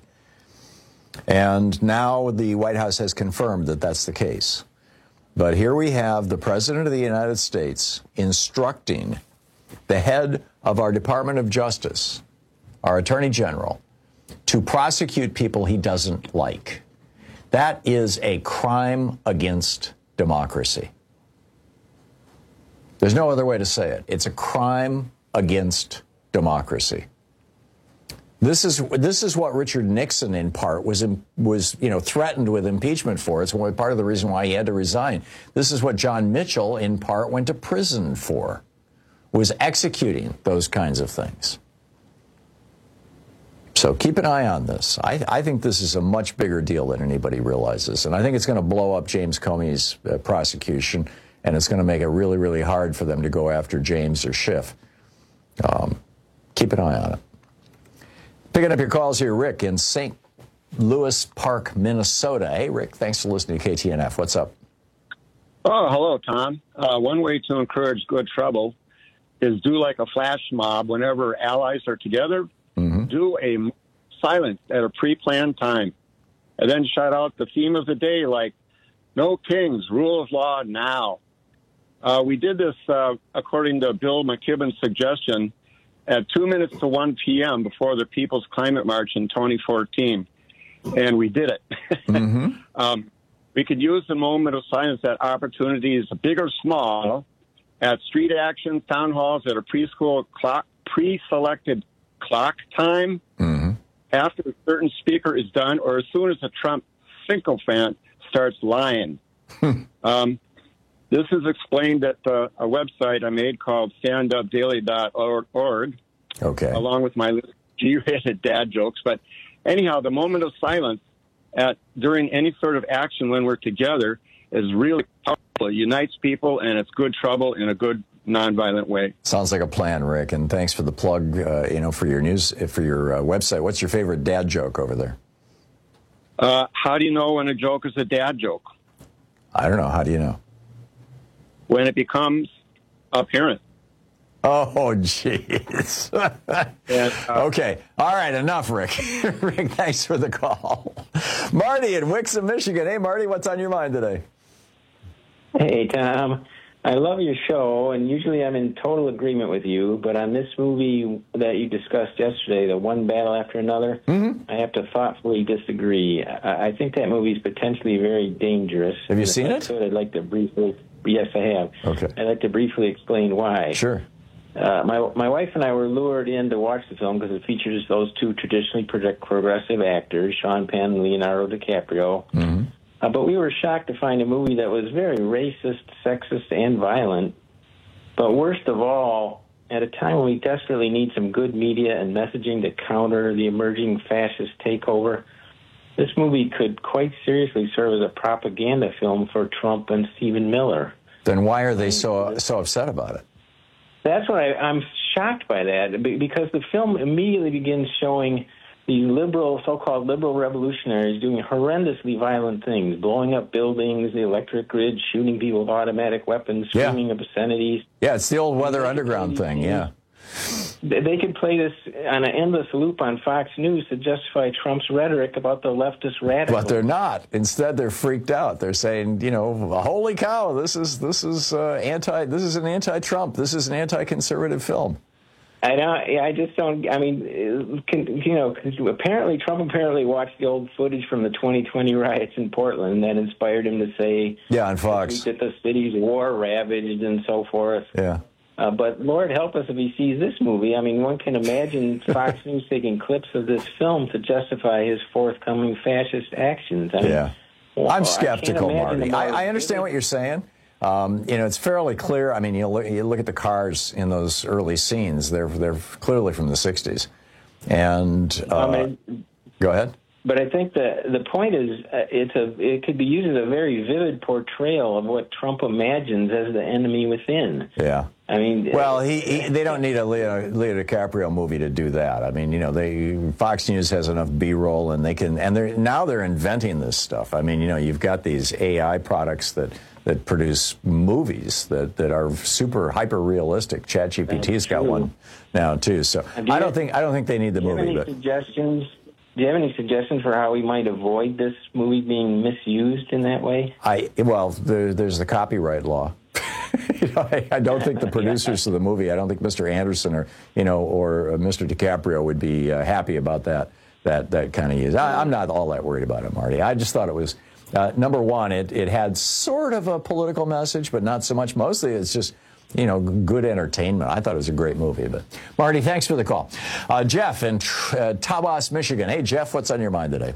Speaker 17: And now the White House has confirmed that that's the case. But here we have the President of the United States instructing the head of our Department of Justice, our Attorney General, to prosecute people he doesn't like. That is a crime against democracy. There's no other way to say it. It's a crime against democracy. This is this is what Richard Nixon, in part, was was you know threatened with impeachment for. It's part of the reason why he had to resign. This is what John Mitchell, in part, went to prison for, was executing those kinds of things. So keep an eye on this. I, I think this is a much bigger deal than anybody realizes, and I think it's going to blow up James Comey's uh, prosecution, and it's going to make it really, really hard for them to go after James or Schiff. Um, keep an eye on it. Picking up your calls here, Rick in Saint Louis Park, Minnesota. Hey, Rick, thanks for listening to K T N F. What's up?
Speaker 6: Oh, hello, Tom. Uh, one way to encourage good trouble is do like a flash mob whenever allies are together. Mm-hmm. Do a silence at a pre-planned time. And then shout out the theme of the day, like, no kings, rule of law now. Uh, we did this, uh, according to Bill McKibben's suggestion, at two minutes to one p.m. before the People's Climate March in twenty fourteen. And we did it. Mm-hmm. um, we could use the moment of silence at opportunities, big or small, at street actions, town halls, at a preschool clock, pre-selected clock time, mm-hmm. after a certain speaker is done, or as soon as a Trump sycophant starts lying. um, this is explained at uh, a website I made called stand up daily dot org,
Speaker 17: okay,
Speaker 6: along with my G-rated dad jokes. But anyhow, the moment of silence at during any sort of action when we're together is really powerful. It unites people, and it's good trouble in a good nonviolent way.
Speaker 17: Sounds like a plan, Rick, and thanks for the plug, uh, you know, for your news, for your uh, website. What's your favorite dad joke over there?
Speaker 6: Uh, how do you know when a joke is a dad joke?
Speaker 17: I don't know. How do you know?
Speaker 6: When it becomes apparent.
Speaker 17: Oh, jeez.
Speaker 6: uh,
Speaker 17: okay. All right. Enough, Rick. Rick, thanks for the call. Marty in Wixom, Michigan. Hey, Marty, what's on your mind today?
Speaker 7: Hey, Tom. I love your show, and usually I'm in total agreement with you, but on this movie that you discussed yesterday, the One Battle After Another, mm-hmm. I have to thoughtfully disagree. I, I think that movie is potentially very dangerous.
Speaker 17: Have you seen it?
Speaker 7: Could, I'd like to briefly, yes, I have.
Speaker 17: Okay.
Speaker 7: I'd like to briefly explain why.
Speaker 17: Sure.
Speaker 7: Uh, my my wife and I were lured in to watch the film because it features those two traditionally progressive actors, Sean Penn and Leonardo DiCaprio.
Speaker 17: Mm-hmm.
Speaker 7: Uh, but we were shocked to find a movie that was very racist, sexist, and violent. But worst of all, at a time when we desperately need some good media and messaging to counter the emerging fascist takeover, this movie could quite seriously serve as a propaganda film for Trump and Stephen Miller.
Speaker 17: Then why are they so so upset about it?
Speaker 7: That's why I'm shocked by that, because the film immediately begins showing these liberal, so-called liberal revolutionaries doing horrendously violent things, blowing up buildings, the electric grid, shooting people with automatic weapons, screaming
Speaker 17: yeah.
Speaker 7: obscenities.
Speaker 17: Yeah, it's the old Weather Underground thing, yeah.
Speaker 7: They could play this on an endless loop on Fox News to justify Trump's rhetoric about the leftist radicals.
Speaker 17: But they're not. Instead, they're freaked out. They're saying, you know, holy cow, this is this is uh, anti. This is an anti-Trump. This is an anti-conservative film.
Speaker 7: I don't. I just don't. I mean, can, you know, apparently Trump apparently watched the old footage from the twenty twenty riots in Portland that inspired him to say,
Speaker 17: "Yeah, on Fox,
Speaker 7: that the city's war ravaged and so forth."
Speaker 17: Yeah.
Speaker 7: Uh, but Lord help us if he sees this movie. I mean, one can imagine Fox News taking clips of this film to justify his forthcoming fascist actions. I mean,
Speaker 17: yeah.
Speaker 7: Well,
Speaker 17: I'm skeptical, Marty.
Speaker 7: I,
Speaker 17: I understand what you're saying. Um, you know, it's fairly clear. I mean, you look, you look at the cars in those early scenes; they're they're clearly from the sixties. And uh,
Speaker 7: I mean,
Speaker 17: go ahead.
Speaker 7: But I think the the point is, uh, it's a it could be used as a very vivid portrayal of what Trump imagines as the enemy within.
Speaker 17: Yeah.
Speaker 7: I mean,
Speaker 17: well, he, he they don't need a Leo, Leo DiCaprio movie to do that. I mean, you know, they Fox News has enough B-roll, and they can, and they're now they're inventing this stuff. I mean, you know, you've got these A I products that that produce movies that, that are super hyper realistic. ChatGPT's got one now too. So I don't have, think I don't think they need the
Speaker 7: do you
Speaker 17: movie.
Speaker 7: Have any
Speaker 17: but
Speaker 7: suggestions? Do you have any suggestions for how we might avoid this movie being misused in that way?
Speaker 17: I well, there, there's the copyright law. you know, I, I don't think the producers of the movie, I don't think Mister Anderson or you know or uh, Mister DiCaprio would be uh, happy about that that that kind of use. I, I'm not all that worried about it, Marty. I just thought it was uh, number one. It it had sort of a political message, but not so much. Mostly, it's just you know good entertainment. I thought it was a great movie. But Marty, thanks for the call. Uh, Jeff in uh, Tawas, Michigan. Hey, Jeff, what's on your mind today?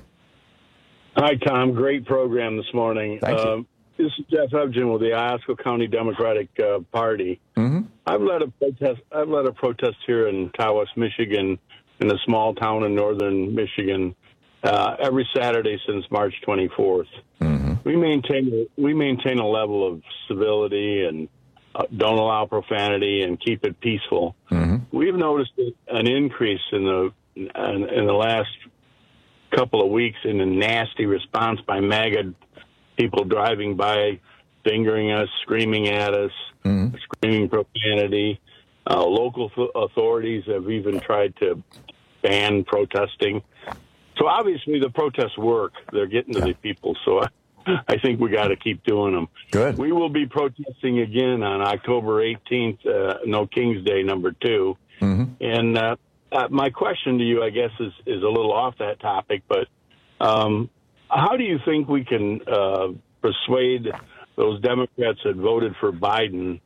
Speaker 8: Hi, Tom. Great program this morning.
Speaker 17: Thank you.
Speaker 8: Um, This is Jeff Ebgen with the Iosco County Democratic uh, Party.
Speaker 17: Mm-hmm.
Speaker 8: I've led a protest. I've led a protest here in Tawas, Michigan, in a small town in northern Michigan, uh, every Saturday since March twenty-fourth.
Speaker 17: Mm-hmm.
Speaker 8: We maintain we maintain a level of civility and uh, don't allow profanity and keep it peaceful.
Speaker 17: Mm-hmm.
Speaker 8: We've noticed an increase in the in, in the last couple of weeks in a nasty response by MAGA people driving by, fingering us, screaming at us,
Speaker 17: mm-hmm.
Speaker 8: screaming profanity. Uh, local th- authorities have even tried to ban protesting. So obviously the protests work. They're getting to
Speaker 17: yeah.
Speaker 8: the people. So I, I think we got to keep doing them.
Speaker 17: Good.
Speaker 8: We will be protesting again on October eighteenth, uh, No King's Day number two.
Speaker 17: Mm-hmm.
Speaker 8: And uh, uh, my question to you, I guess, is, is a little off that topic, but um, how do you think we can uh, persuade those Democrats that voted for Biden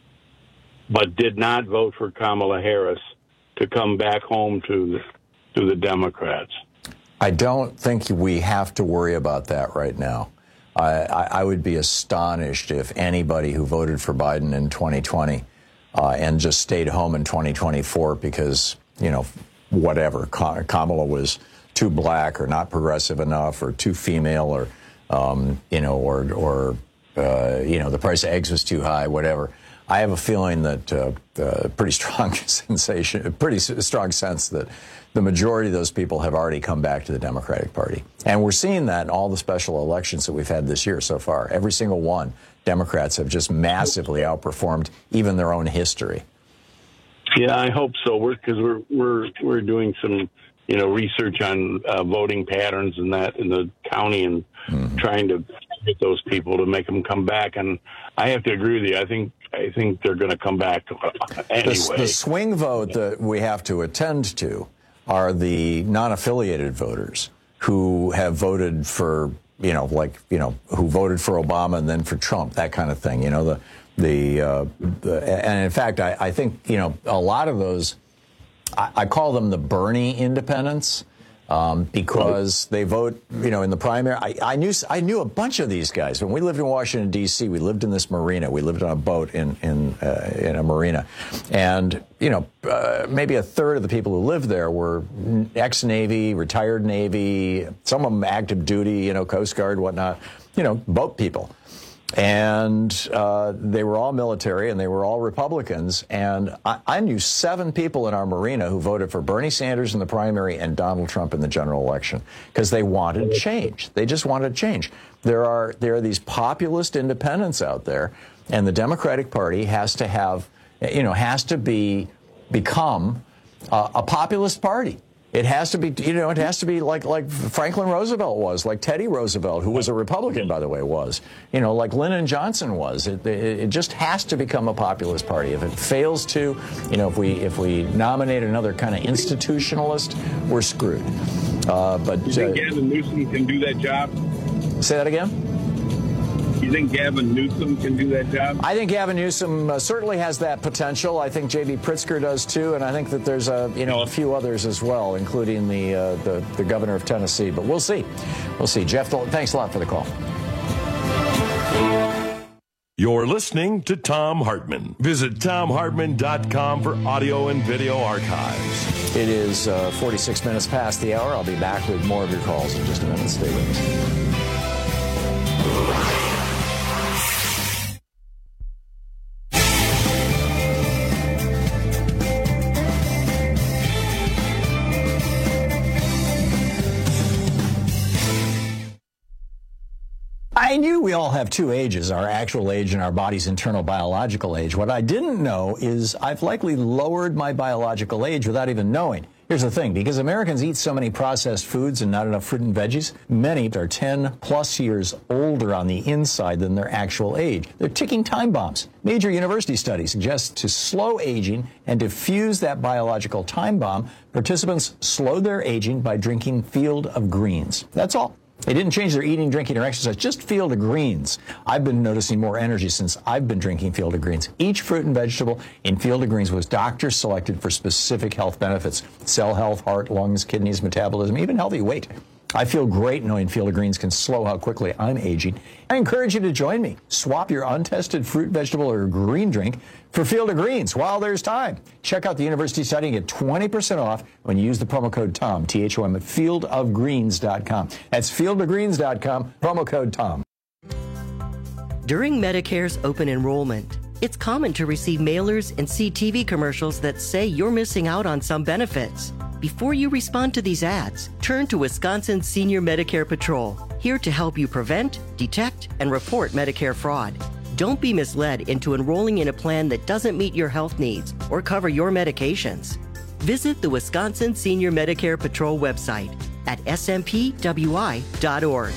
Speaker 8: but did not vote for Kamala Harris to come back home to the, to the Democrats?
Speaker 17: I don't think we have to worry about that right now. I, I, I would be astonished if anybody who voted for Biden in twenty twenty uh, and just stayed home in twenty twenty-four because, you know, whatever, Kamala was too black or not progressive enough or too female or, um, you know, or, or uh, you know, the price of eggs was too high, whatever. I have a feeling that uh, uh, pretty strong sensation, pretty strong sense that the majority of those people have already come back to the Democratic Party. And we're seeing that in all the special elections that we've had this year so far. Every single one, Democrats have just massively outperformed even their own history.
Speaker 8: Yeah, I hope so. We're because we're we're we're doing some you know research on uh, voting patterns and that in the county and mm-hmm. trying to get those people to make them come back. And I have to agree with you. I think I think they're going to come back anyway.
Speaker 17: The, the swing vote that we have to attend to are the non-affiliated voters who have voted for, you know, like, you know, who voted for Obama and then for Trump, that kind of thing. You know, the, the, uh, the and in fact, I, I think, you know, a lot of those, I, I call them the Bernie independents. Um, because they vote, you know, in the primary. I, I knew I knew a bunch of these guys when we lived in Washington D C. We lived in this marina. We lived on a boat in in uh, in a marina, and you know, uh, maybe a third of the people who lived there were ex-Navy, retired Navy, some of them active duty, you know, Coast Guard, whatnot, you know, boat people. And uh, they were all military, and they were all Republicans. And I, I knew seven people in our marina who voted for Bernie Sanders in the primary and Donald Trump in the general election because they wanted change. They just wanted change. There are there are these populist independents out there, and the Democratic Party has to have, you know, has to be become uh, a populist party. It has to be, you know, it has to be like like Franklin Roosevelt was, like Teddy Roosevelt, who was a Republican, by the way, was, you know, like Lyndon Johnson was. It, it, it just has to become a populist party. If it fails to, you know, if we if we nominate another kind of institutionalist, we're screwed. Uh, but
Speaker 8: you think
Speaker 17: uh,
Speaker 8: Gavin Newsom can do that job?
Speaker 17: Say that again.
Speaker 8: You think Gavin Newsom can do that job?
Speaker 17: I think Gavin Newsom uh, certainly has that potential. I think J B Pritzker does too, and I think that there's a you know a few others as well, including the uh, the, the governor of Tennessee. But we'll see, we'll see. Jeff, thanks a lot for the call.
Speaker 16: You're listening to Thom Hartmann. Visit Thom Hartmann dot com for audio and video archives.
Speaker 17: It is uh, forty-six minutes past the hour. I'll be back with more of your calls in just a minute. Stay with us. I knew we all have two ages, our actual age and our body's internal biological age. What I didn't know is I've likely lowered my biological age without even knowing. Here's the thing, because Americans eat so many processed foods and not enough fruit and veggies, many are ten plus years older on the inside than their actual age. They're ticking time bombs. Major university studies suggest to slow aging and diffuse that biological time bomb, participants slowed their aging by drinking Field of Greens. That's all. They didn't change their eating, drinking, or exercise, just Field of Greens. I've been noticing more energy since I've been drinking Field of Greens. Each fruit and vegetable in Field of Greens was doctor selected for specific health benefits: cell health, heart, lungs, kidneys, metabolism, even healthy weight. I feel great knowing Field of Greens can slow how quickly I'm aging. I encourage you to join me. Swap your untested fruit, vegetable, or green drink for Field of Greens while there's time. Check out the university study and get twenty percent off when you use the promo code TOM, T H O M, at field of greens dot com. That's field of greens dot com, promo code TOM.
Speaker 9: During Medicare's open enrollment, it's common to receive mailers and see T V commercials that say you're missing out on some benefits. Before you respond to these ads, turn to Wisconsin Senior Medicare Patrol, here to help you prevent, detect, and report Medicare fraud. Don't be misled into enrolling in a plan that doesn't meet your health needs or cover your medications. Visit the Wisconsin Senior Medicare Patrol website at S M P W I dot org.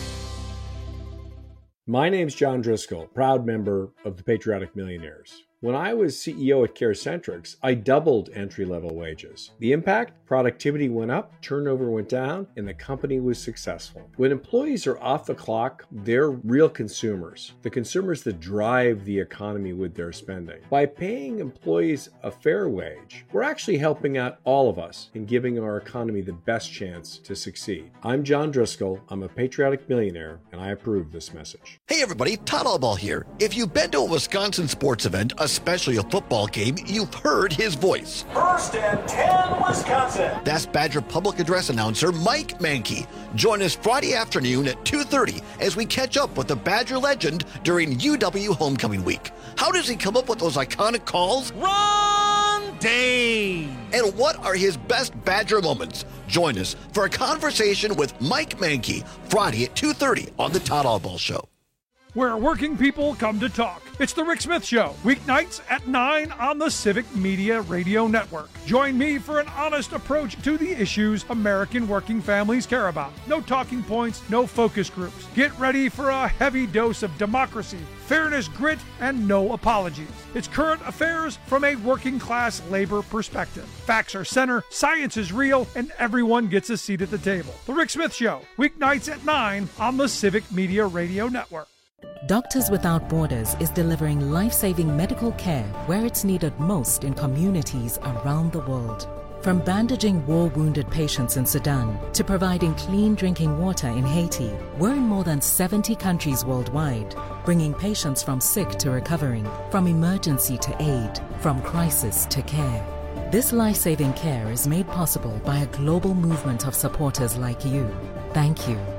Speaker 13: My name's John Driscoll, proud member of the Patriotic Millionaires. When I was C E O at CareCentrix, I doubled entry-level wages. The impact? Productivity went up, turnover went down, and the company was successful. When employees are off the clock, they're real consumers, the consumers that drive the economy with their spending. By paying employees a fair wage, we're actually helping out all of us in giving our economy the best chance to succeed. I'm John Driscoll, I'm a patriotic millionaire, and I approve this message.
Speaker 14: Hey everybody, Todd Allball here. If you've been to a Wisconsin sports event, especially a football game, you've heard his voice.
Speaker 15: First and ten, Wisconsin.
Speaker 14: That's Badger public address announcer Mike Mankey. Join us Friday afternoon at two thirty as we catch up with the Badger legend during U W Homecoming Week. How does he come up with those iconic calls?
Speaker 15: Ron Dane!
Speaker 14: And what are his best Badger moments? Join us for a conversation with Mike Mankey Friday at two thirty on the Todd Allball Show.
Speaker 2: where working people come to talk. It's The Rick Smith Show, weeknights at nine on the Civic Media Radio Network. Join me for an honest approach to the issues American working families care about. No talking points, no focus groups. Get ready for a heavy dose of democracy, fairness, grit, and no apologies. It's current affairs from a working class labor perspective. Facts are center, science is real, and everyone gets a seat at the table. The Rick Smith Show, weeknights at nine on the Civic Media Radio Network.
Speaker 18: Doctors Without Borders is delivering life-saving medical care where it's needed most in communities around the world. From bandaging war-wounded patients in Sudan to providing clean drinking water in Haiti, we're in more than seventy countries worldwide, bringing patients from sick to recovering, from emergency to aid, from crisis to care. This life-saving care is made possible by a global movement of supporters like you. Thank you.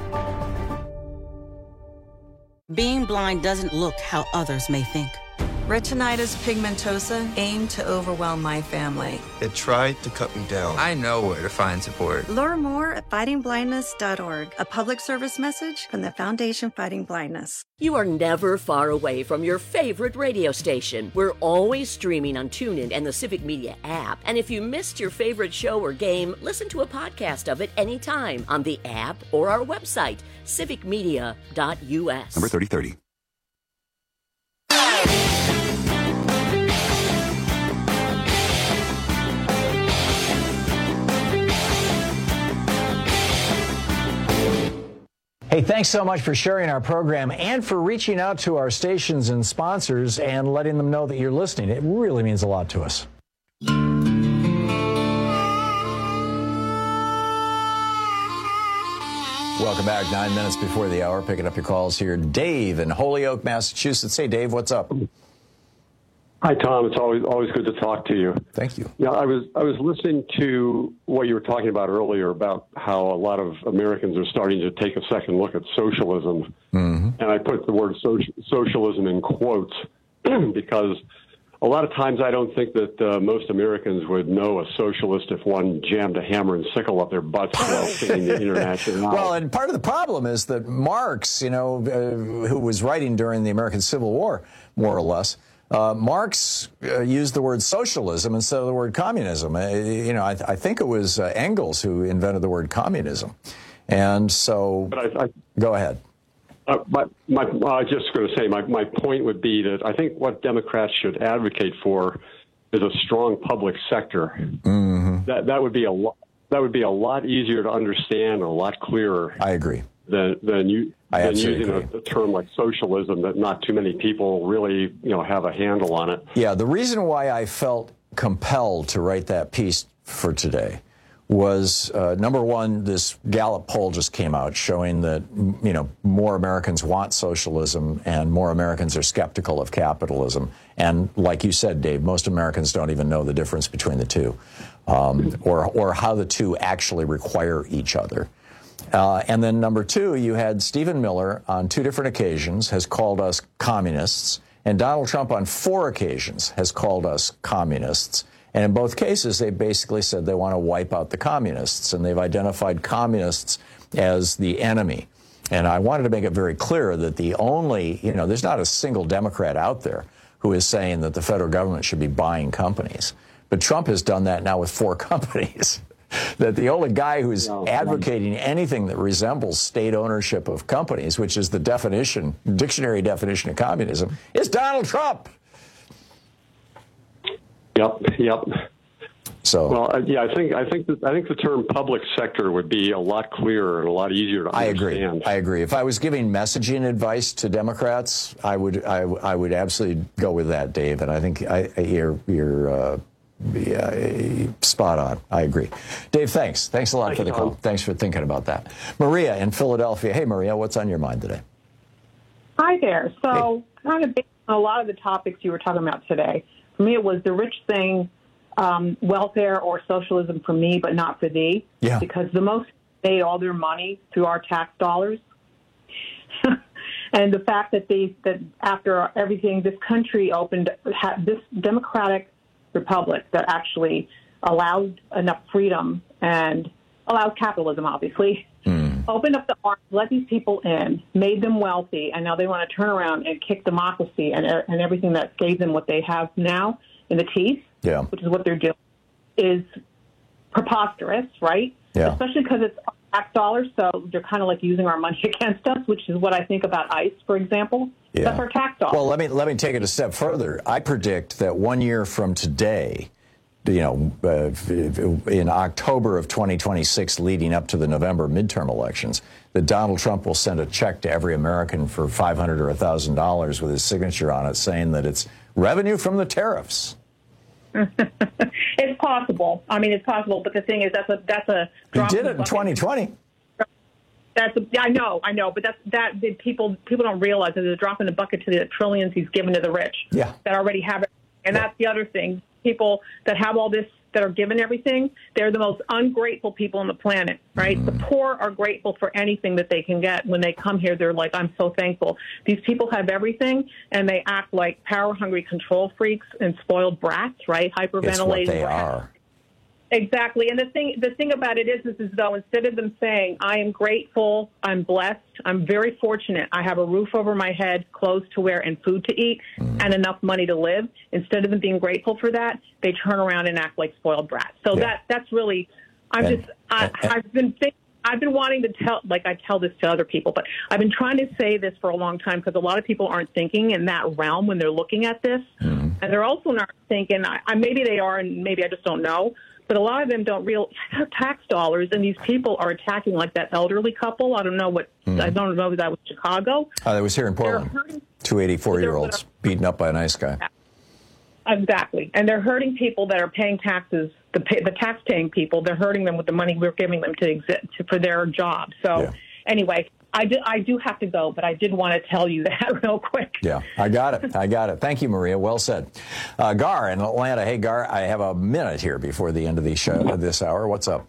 Speaker 19: Being blind doesn't look how others may think.
Speaker 20: Retinitis pigmentosa aimed to overwhelm my family.
Speaker 21: It tried to cut me down. I know where to find support.
Speaker 20: Learn more at fighting blindness dot org, a public service message from the Foundation Fighting Blindness.
Speaker 23: You are never far away from your favorite radio station. We're always streaming on TuneIn and the Civic Media app. And if you missed your favorite show or game, listen to a podcast of it anytime on the app or our website, civic media dot u s.
Speaker 26: Number thirty thirty.
Speaker 17: Hey, thanks so much for sharing our program and for reaching out to our stations and sponsors and letting them know that you're listening. It really means a lot to us. Welcome back. Nine minutes before the hour. Picking up your calls here. Dave in Holyoke, Massachusetts. Hey, Dave, what's up?
Speaker 27: Hi, Tom. It's always always good to talk to you.
Speaker 17: Thank you.
Speaker 27: Yeah, I was I was listening to what you were talking about earlier about how a lot of Americans are starting to take a second look at socialism,
Speaker 17: mm-hmm.
Speaker 27: and I put the word so- socialism in quotes because a lot of times I don't think that uh, most Americans would know a socialist if one jammed a hammer and sickle up their butts while singing the International.
Speaker 17: Well, and part of the problem is that Marx, you know, uh, who was writing during the American Civil War, more or less. Uh, Marx uh, used the word socialism instead of the word communism. Uh, you know, I, th- I think it was uh, Engels who invented the word communism. And so,
Speaker 27: but I, I,
Speaker 17: go ahead.
Speaker 27: Uh, my, my, I was just going to say, my, my point would be that I think what Democrats should advocate for is a strong public sector.
Speaker 17: Mm-hmm.
Speaker 27: That that would be a lot. That would be a lot easier to understand and a lot clearer.
Speaker 17: I agree.
Speaker 27: Than than you.
Speaker 17: I
Speaker 27: than
Speaker 17: absolutely
Speaker 27: using
Speaker 17: agree.
Speaker 27: a, a term like socialism that not too many people really, you know, have a handle on it.
Speaker 17: Yeah, the reason why I felt compelled to write that piece for today was, uh, number one, this Gallup poll just came out showing that, you know, more Americans want socialism and more Americans are skeptical of capitalism. And like you said, Dave, most Americans don't even know the difference between the two, um, or, or how the two actually require each other. Uh, and then number two, you had Stephen Miller on two different occasions has called us communists, and Donald Trump on four occasions has called us communists. And in both cases, they basically said they want to wipe out the communists, and they've identified communists as the enemy. And I wanted to make it very clear that the only, you know, there's not a single Democrat out there who is saying that the federal government should be buying companies. But Trump has done that now with four companies. That the only guy who's no, advocating no. anything that resembles state ownership of companies, which is the definition, dictionary definition of communism, is Donald Trump.
Speaker 27: Yep, yep.
Speaker 17: So,
Speaker 27: well, uh, yeah, I think I think that, I think the term public sector would be a lot clearer and a lot easier to
Speaker 17: I
Speaker 27: understand.
Speaker 17: agree. I agree. If I was giving messaging advice to Democrats, I would I, I would absolutely go with that, Dave. And I think I, you're you're. Uh, Yeah, spot on. I agree. Dave, thanks. Thanks a lot
Speaker 27: Thank
Speaker 17: for the
Speaker 27: you,
Speaker 17: call.
Speaker 27: Tom.
Speaker 17: Thanks for thinking about that. Maria in Philadelphia. Hey, Maria, what's on your mind today?
Speaker 28: Hi there. So hey. kind of based on a lot of the topics you were talking about today, for me it was the rich thing, um, welfare or socialism for me, but not for thee.
Speaker 17: Yeah.
Speaker 28: Because the most made all their money through our tax dollars. And the fact that they that after everything, this country opened, ha, this democratic republic that actually allows enough freedom and allows capitalism, obviously,
Speaker 17: mm.
Speaker 28: opened up the arms, let these people in, made them wealthy, and now they want to turn around and kick democracy and, and everything that gave them what they have now in the teeth,
Speaker 17: yeah.
Speaker 28: which is what they're doing, is preposterous, right?
Speaker 17: Yeah.
Speaker 28: Especially because it's tax dollars, so they're kind of like using our money against us, which is what I think about ICE, for example.
Speaker 17: Yeah.
Speaker 28: That's our tax dollars.
Speaker 17: Well, let me let me take it a step further. I predict that one year from today, you know, uh, in October of twenty twenty-six, leading up to the November midterm elections, that Donald Trump will send a check to every American for five hundred dollars or one thousand dollars with his signature on it, saying that it's revenue from the tariffs.
Speaker 28: It's possible. I mean, it's possible, but the thing is, that's a that's a.
Speaker 17: He did it in twenty twenty.
Speaker 28: That's a, I know, I know, but that's that the people people don't realize that there's a drop in the bucket to the trillions he's given to the rich.
Speaker 17: Yeah.
Speaker 28: That already have it, and yeah. that's the other thing. People that have all this, that are given everything, they're the most ungrateful people on the planet, right? Mm. The poor are grateful for anything that they can get. When they come here, they're like, I'm so thankful. These people have everything, and they act like power-hungry control freaks and spoiled brats, right? Hyperventilating
Speaker 17: it's what they
Speaker 28: brats.
Speaker 17: Are.
Speaker 28: Exactly. And the thing the thing about it is, is, is though, instead of them saying, I am grateful, I'm blessed, I'm very fortunate, I have a roof over my head, clothes to wear, and food to eat, mm. and enough money to live, instead of them being grateful for that, they turn around and act like spoiled brats. So yeah. that that's really, I'm and, just, I, and, I've been thinking, I've been wanting to tell, like I tell this to other people, but I've been trying to say this for a long time because a lot of people aren't thinking in that realm when they're looking at this. Mm. And they're also not thinking, I, I, maybe they are, and maybe I just don't know, but a lot of them don't realize tax dollars, and these people are attacking like that elderly couple. I don't know what, mm. I don't know if that was Chicago.
Speaker 17: Oh, that was here in Portland. Two eighty-four-year-olds beaten up by a nice guy.
Speaker 28: Exactly. And they're hurting people that are paying taxes, the pay, the tax-paying people. They're hurting them with the money we're giving them to exist to, for their jobs. So yeah. anyway, I do, I do have to go, but I did want to tell you that real quick.
Speaker 17: Yeah, I got it. I got it. Thank you, Maria. Well said. Uh, Gar in Atlanta. Hey, Gar, I have a minute here before the end of the show this hour. What's up?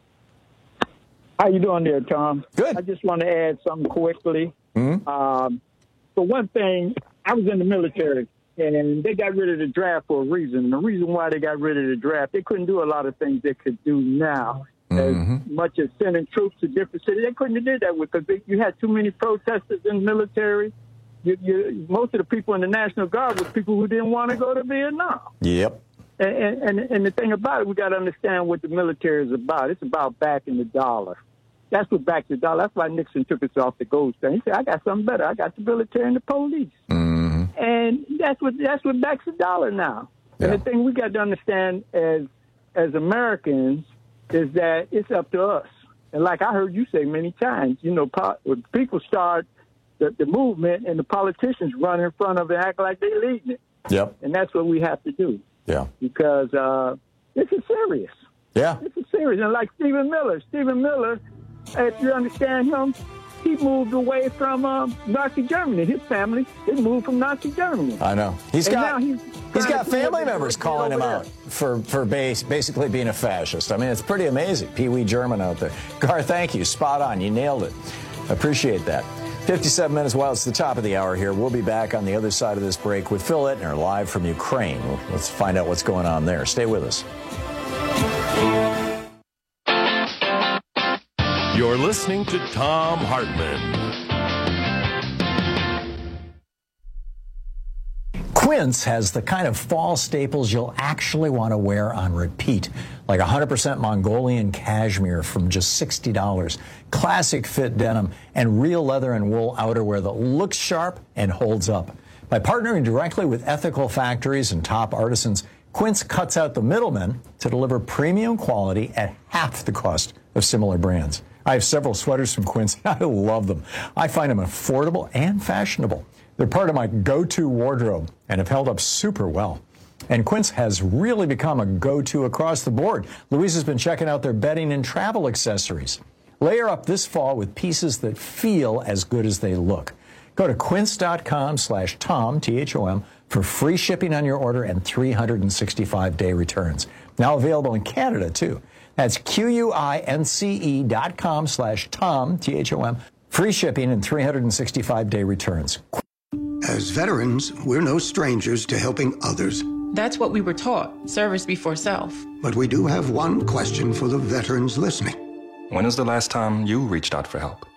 Speaker 3: How you doing there, Tom?
Speaker 17: Good.
Speaker 3: I just want to add something quickly.
Speaker 17: Mm-hmm.
Speaker 3: Um, for one thing, I was in the military, and they got rid of the draft for a reason. And the reason why they got rid of the draft, they couldn't do a lot of things they could do now.
Speaker 17: Mm-hmm.
Speaker 3: As much as sending troops to different cities, they couldn't have did that because they, you had too many protesters in the military. You, you, most of the people in the National Guard were people who didn't want to go to Vietnam.
Speaker 17: Yep.
Speaker 3: And, and, and the thing about it, we got to understand what the military is about. It's about backing the dollar. That's what backs the dollar. That's why Nixon took us off the gold standard. He said, I got something better. I got the military and the police.
Speaker 17: Mm-hmm.
Speaker 3: And that's what that's what backs the dollar now.
Speaker 17: Yeah.
Speaker 3: And the thing we got to understand as as Americans is that it's up to us. And like I heard you say many times, you know, po- when people start the, the movement and the politicians run in front of it and act like they leading it.
Speaker 17: Yep.
Speaker 3: And that's what we have to do.
Speaker 17: Yeah.
Speaker 3: Because uh, this is serious.
Speaker 17: Yeah.
Speaker 3: This is serious. And like Stephen Miller, Stephen Miller, if you understand him, he moved away from um, Nazi Germany. His family, they moved from Nazi Germany.
Speaker 17: I know. He's
Speaker 3: and
Speaker 17: got
Speaker 3: he's,
Speaker 17: he's got family members calling him out for, for base, basically being a fascist. I mean, it's pretty amazing. Pee Wee German out there. Gar, thank you. Spot on. You nailed it. Appreciate that. fifty-seven minutes while it's the top of the hour here. We'll be back on the other side of this break with Phil Ittner live from Ukraine. Let's find out what's going on there. Stay with us.
Speaker 16: You're listening to Thom Hartmann.
Speaker 17: Quince has the kind of fall staples you'll actually want to wear on repeat, like one hundred percent Mongolian cashmere from just sixty dollars, classic fit denim, and real leather and wool outerwear that looks sharp and holds up. By partnering directly with ethical factories and top artisans, Quince cuts out the middlemen to deliver premium quality at half the cost of similar brands. I have several sweaters from Quince. I love them. I find them affordable and fashionable. They're part of my go-to wardrobe and have held up super well. And Quince has really become a go-to across the board. Louise has been checking out their bedding and travel accessories. Layer up this fall with pieces that feel as good as they look. Go to quince.com slash Tom, T H O M, for free shipping on your order and three hundred sixty-five day returns. Now available in Canada, too. That's Q-U-I-N-C-E dot com slash Tom, T H O M. Free shipping and three hundred sixty-five day returns.
Speaker 4: As veterans, we're no strangers to helping others.
Speaker 5: That's what we were taught, service before self.
Speaker 4: But we do have one question for the veterans listening.
Speaker 1: When was the last time you reached out for help?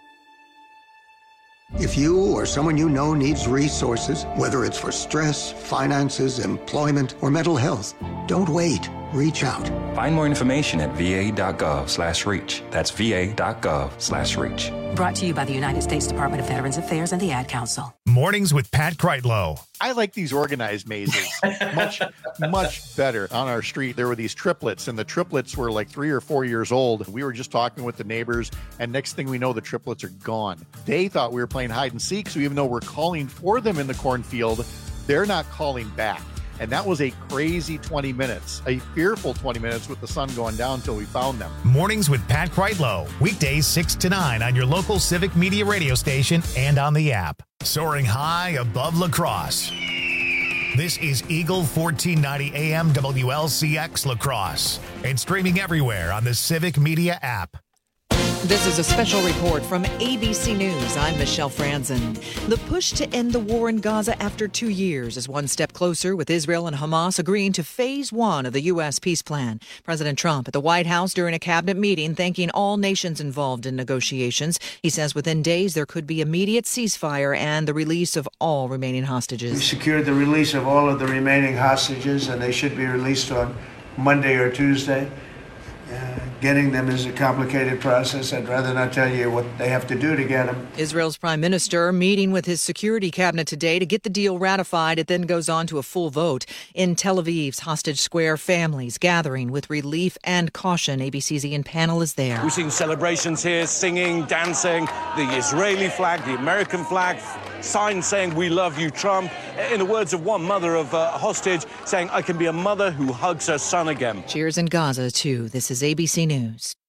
Speaker 4: If you or someone you know needs resources, whether it's for stress, finances, employment, or mental health, don't wait. Reach out.
Speaker 1: Find more information at va.gov slash reach. That's va.gov slash reach.
Speaker 5: Brought to you by the United States Department of Veterans Affairs and the Ad Council.
Speaker 10: Mornings with Pat Kreitlow.
Speaker 11: I like these organized mazes much, much better. On our street, there were these triplets, and the triplets were like three or four years old. We were just talking with the neighbors, and next thing we know, the triplets are gone. They thought we were playing hide and seek, so even though we're calling for them in the cornfield, they're not calling back. And that was a crazy twenty minutes, a fearful twenty minutes with the sun going down until we found them.
Speaker 10: Mornings with Pat Kreitlow. Weekdays six to nine on your local Civic Media radio station and on the app. Soaring high above La Crosse. This is Eagle fourteen ninety A M W L C X La Crosse. And streaming everywhere on the Civic Media app.
Speaker 12: This is a special report from A B C News. I'm Michelle Franzen. The push to end the war in Gaza after two years is one step closer, with Israel and Hamas agreeing to phase one of the U S peace plan. President Trump at the White House during a cabinet meeting thanking all nations involved in negotiations. He says within days there could be immediate ceasefire and the release of all remaining hostages.
Speaker 24: We secured the release of all of the remaining hostages, and they should be released on Monday or Tuesday. Uh, getting them is a complicated process. I'd rather not tell you what they have to do to get them.
Speaker 12: Israel's prime minister meeting with his security cabinet today to get the deal ratified. It then goes on to a full vote. In Tel Aviv's Hostage Square, families gathering with relief and caution. A B C's Ian Pannell is there.
Speaker 25: We've seen celebrations here, singing, dancing, the Israeli flag, the American flag, signs saying, "We love you, Trump." In the words of one mother of a hostage, saying, "I can be a mother who hugs her son again."
Speaker 12: Cheers in Gaza, too. This is A B C News.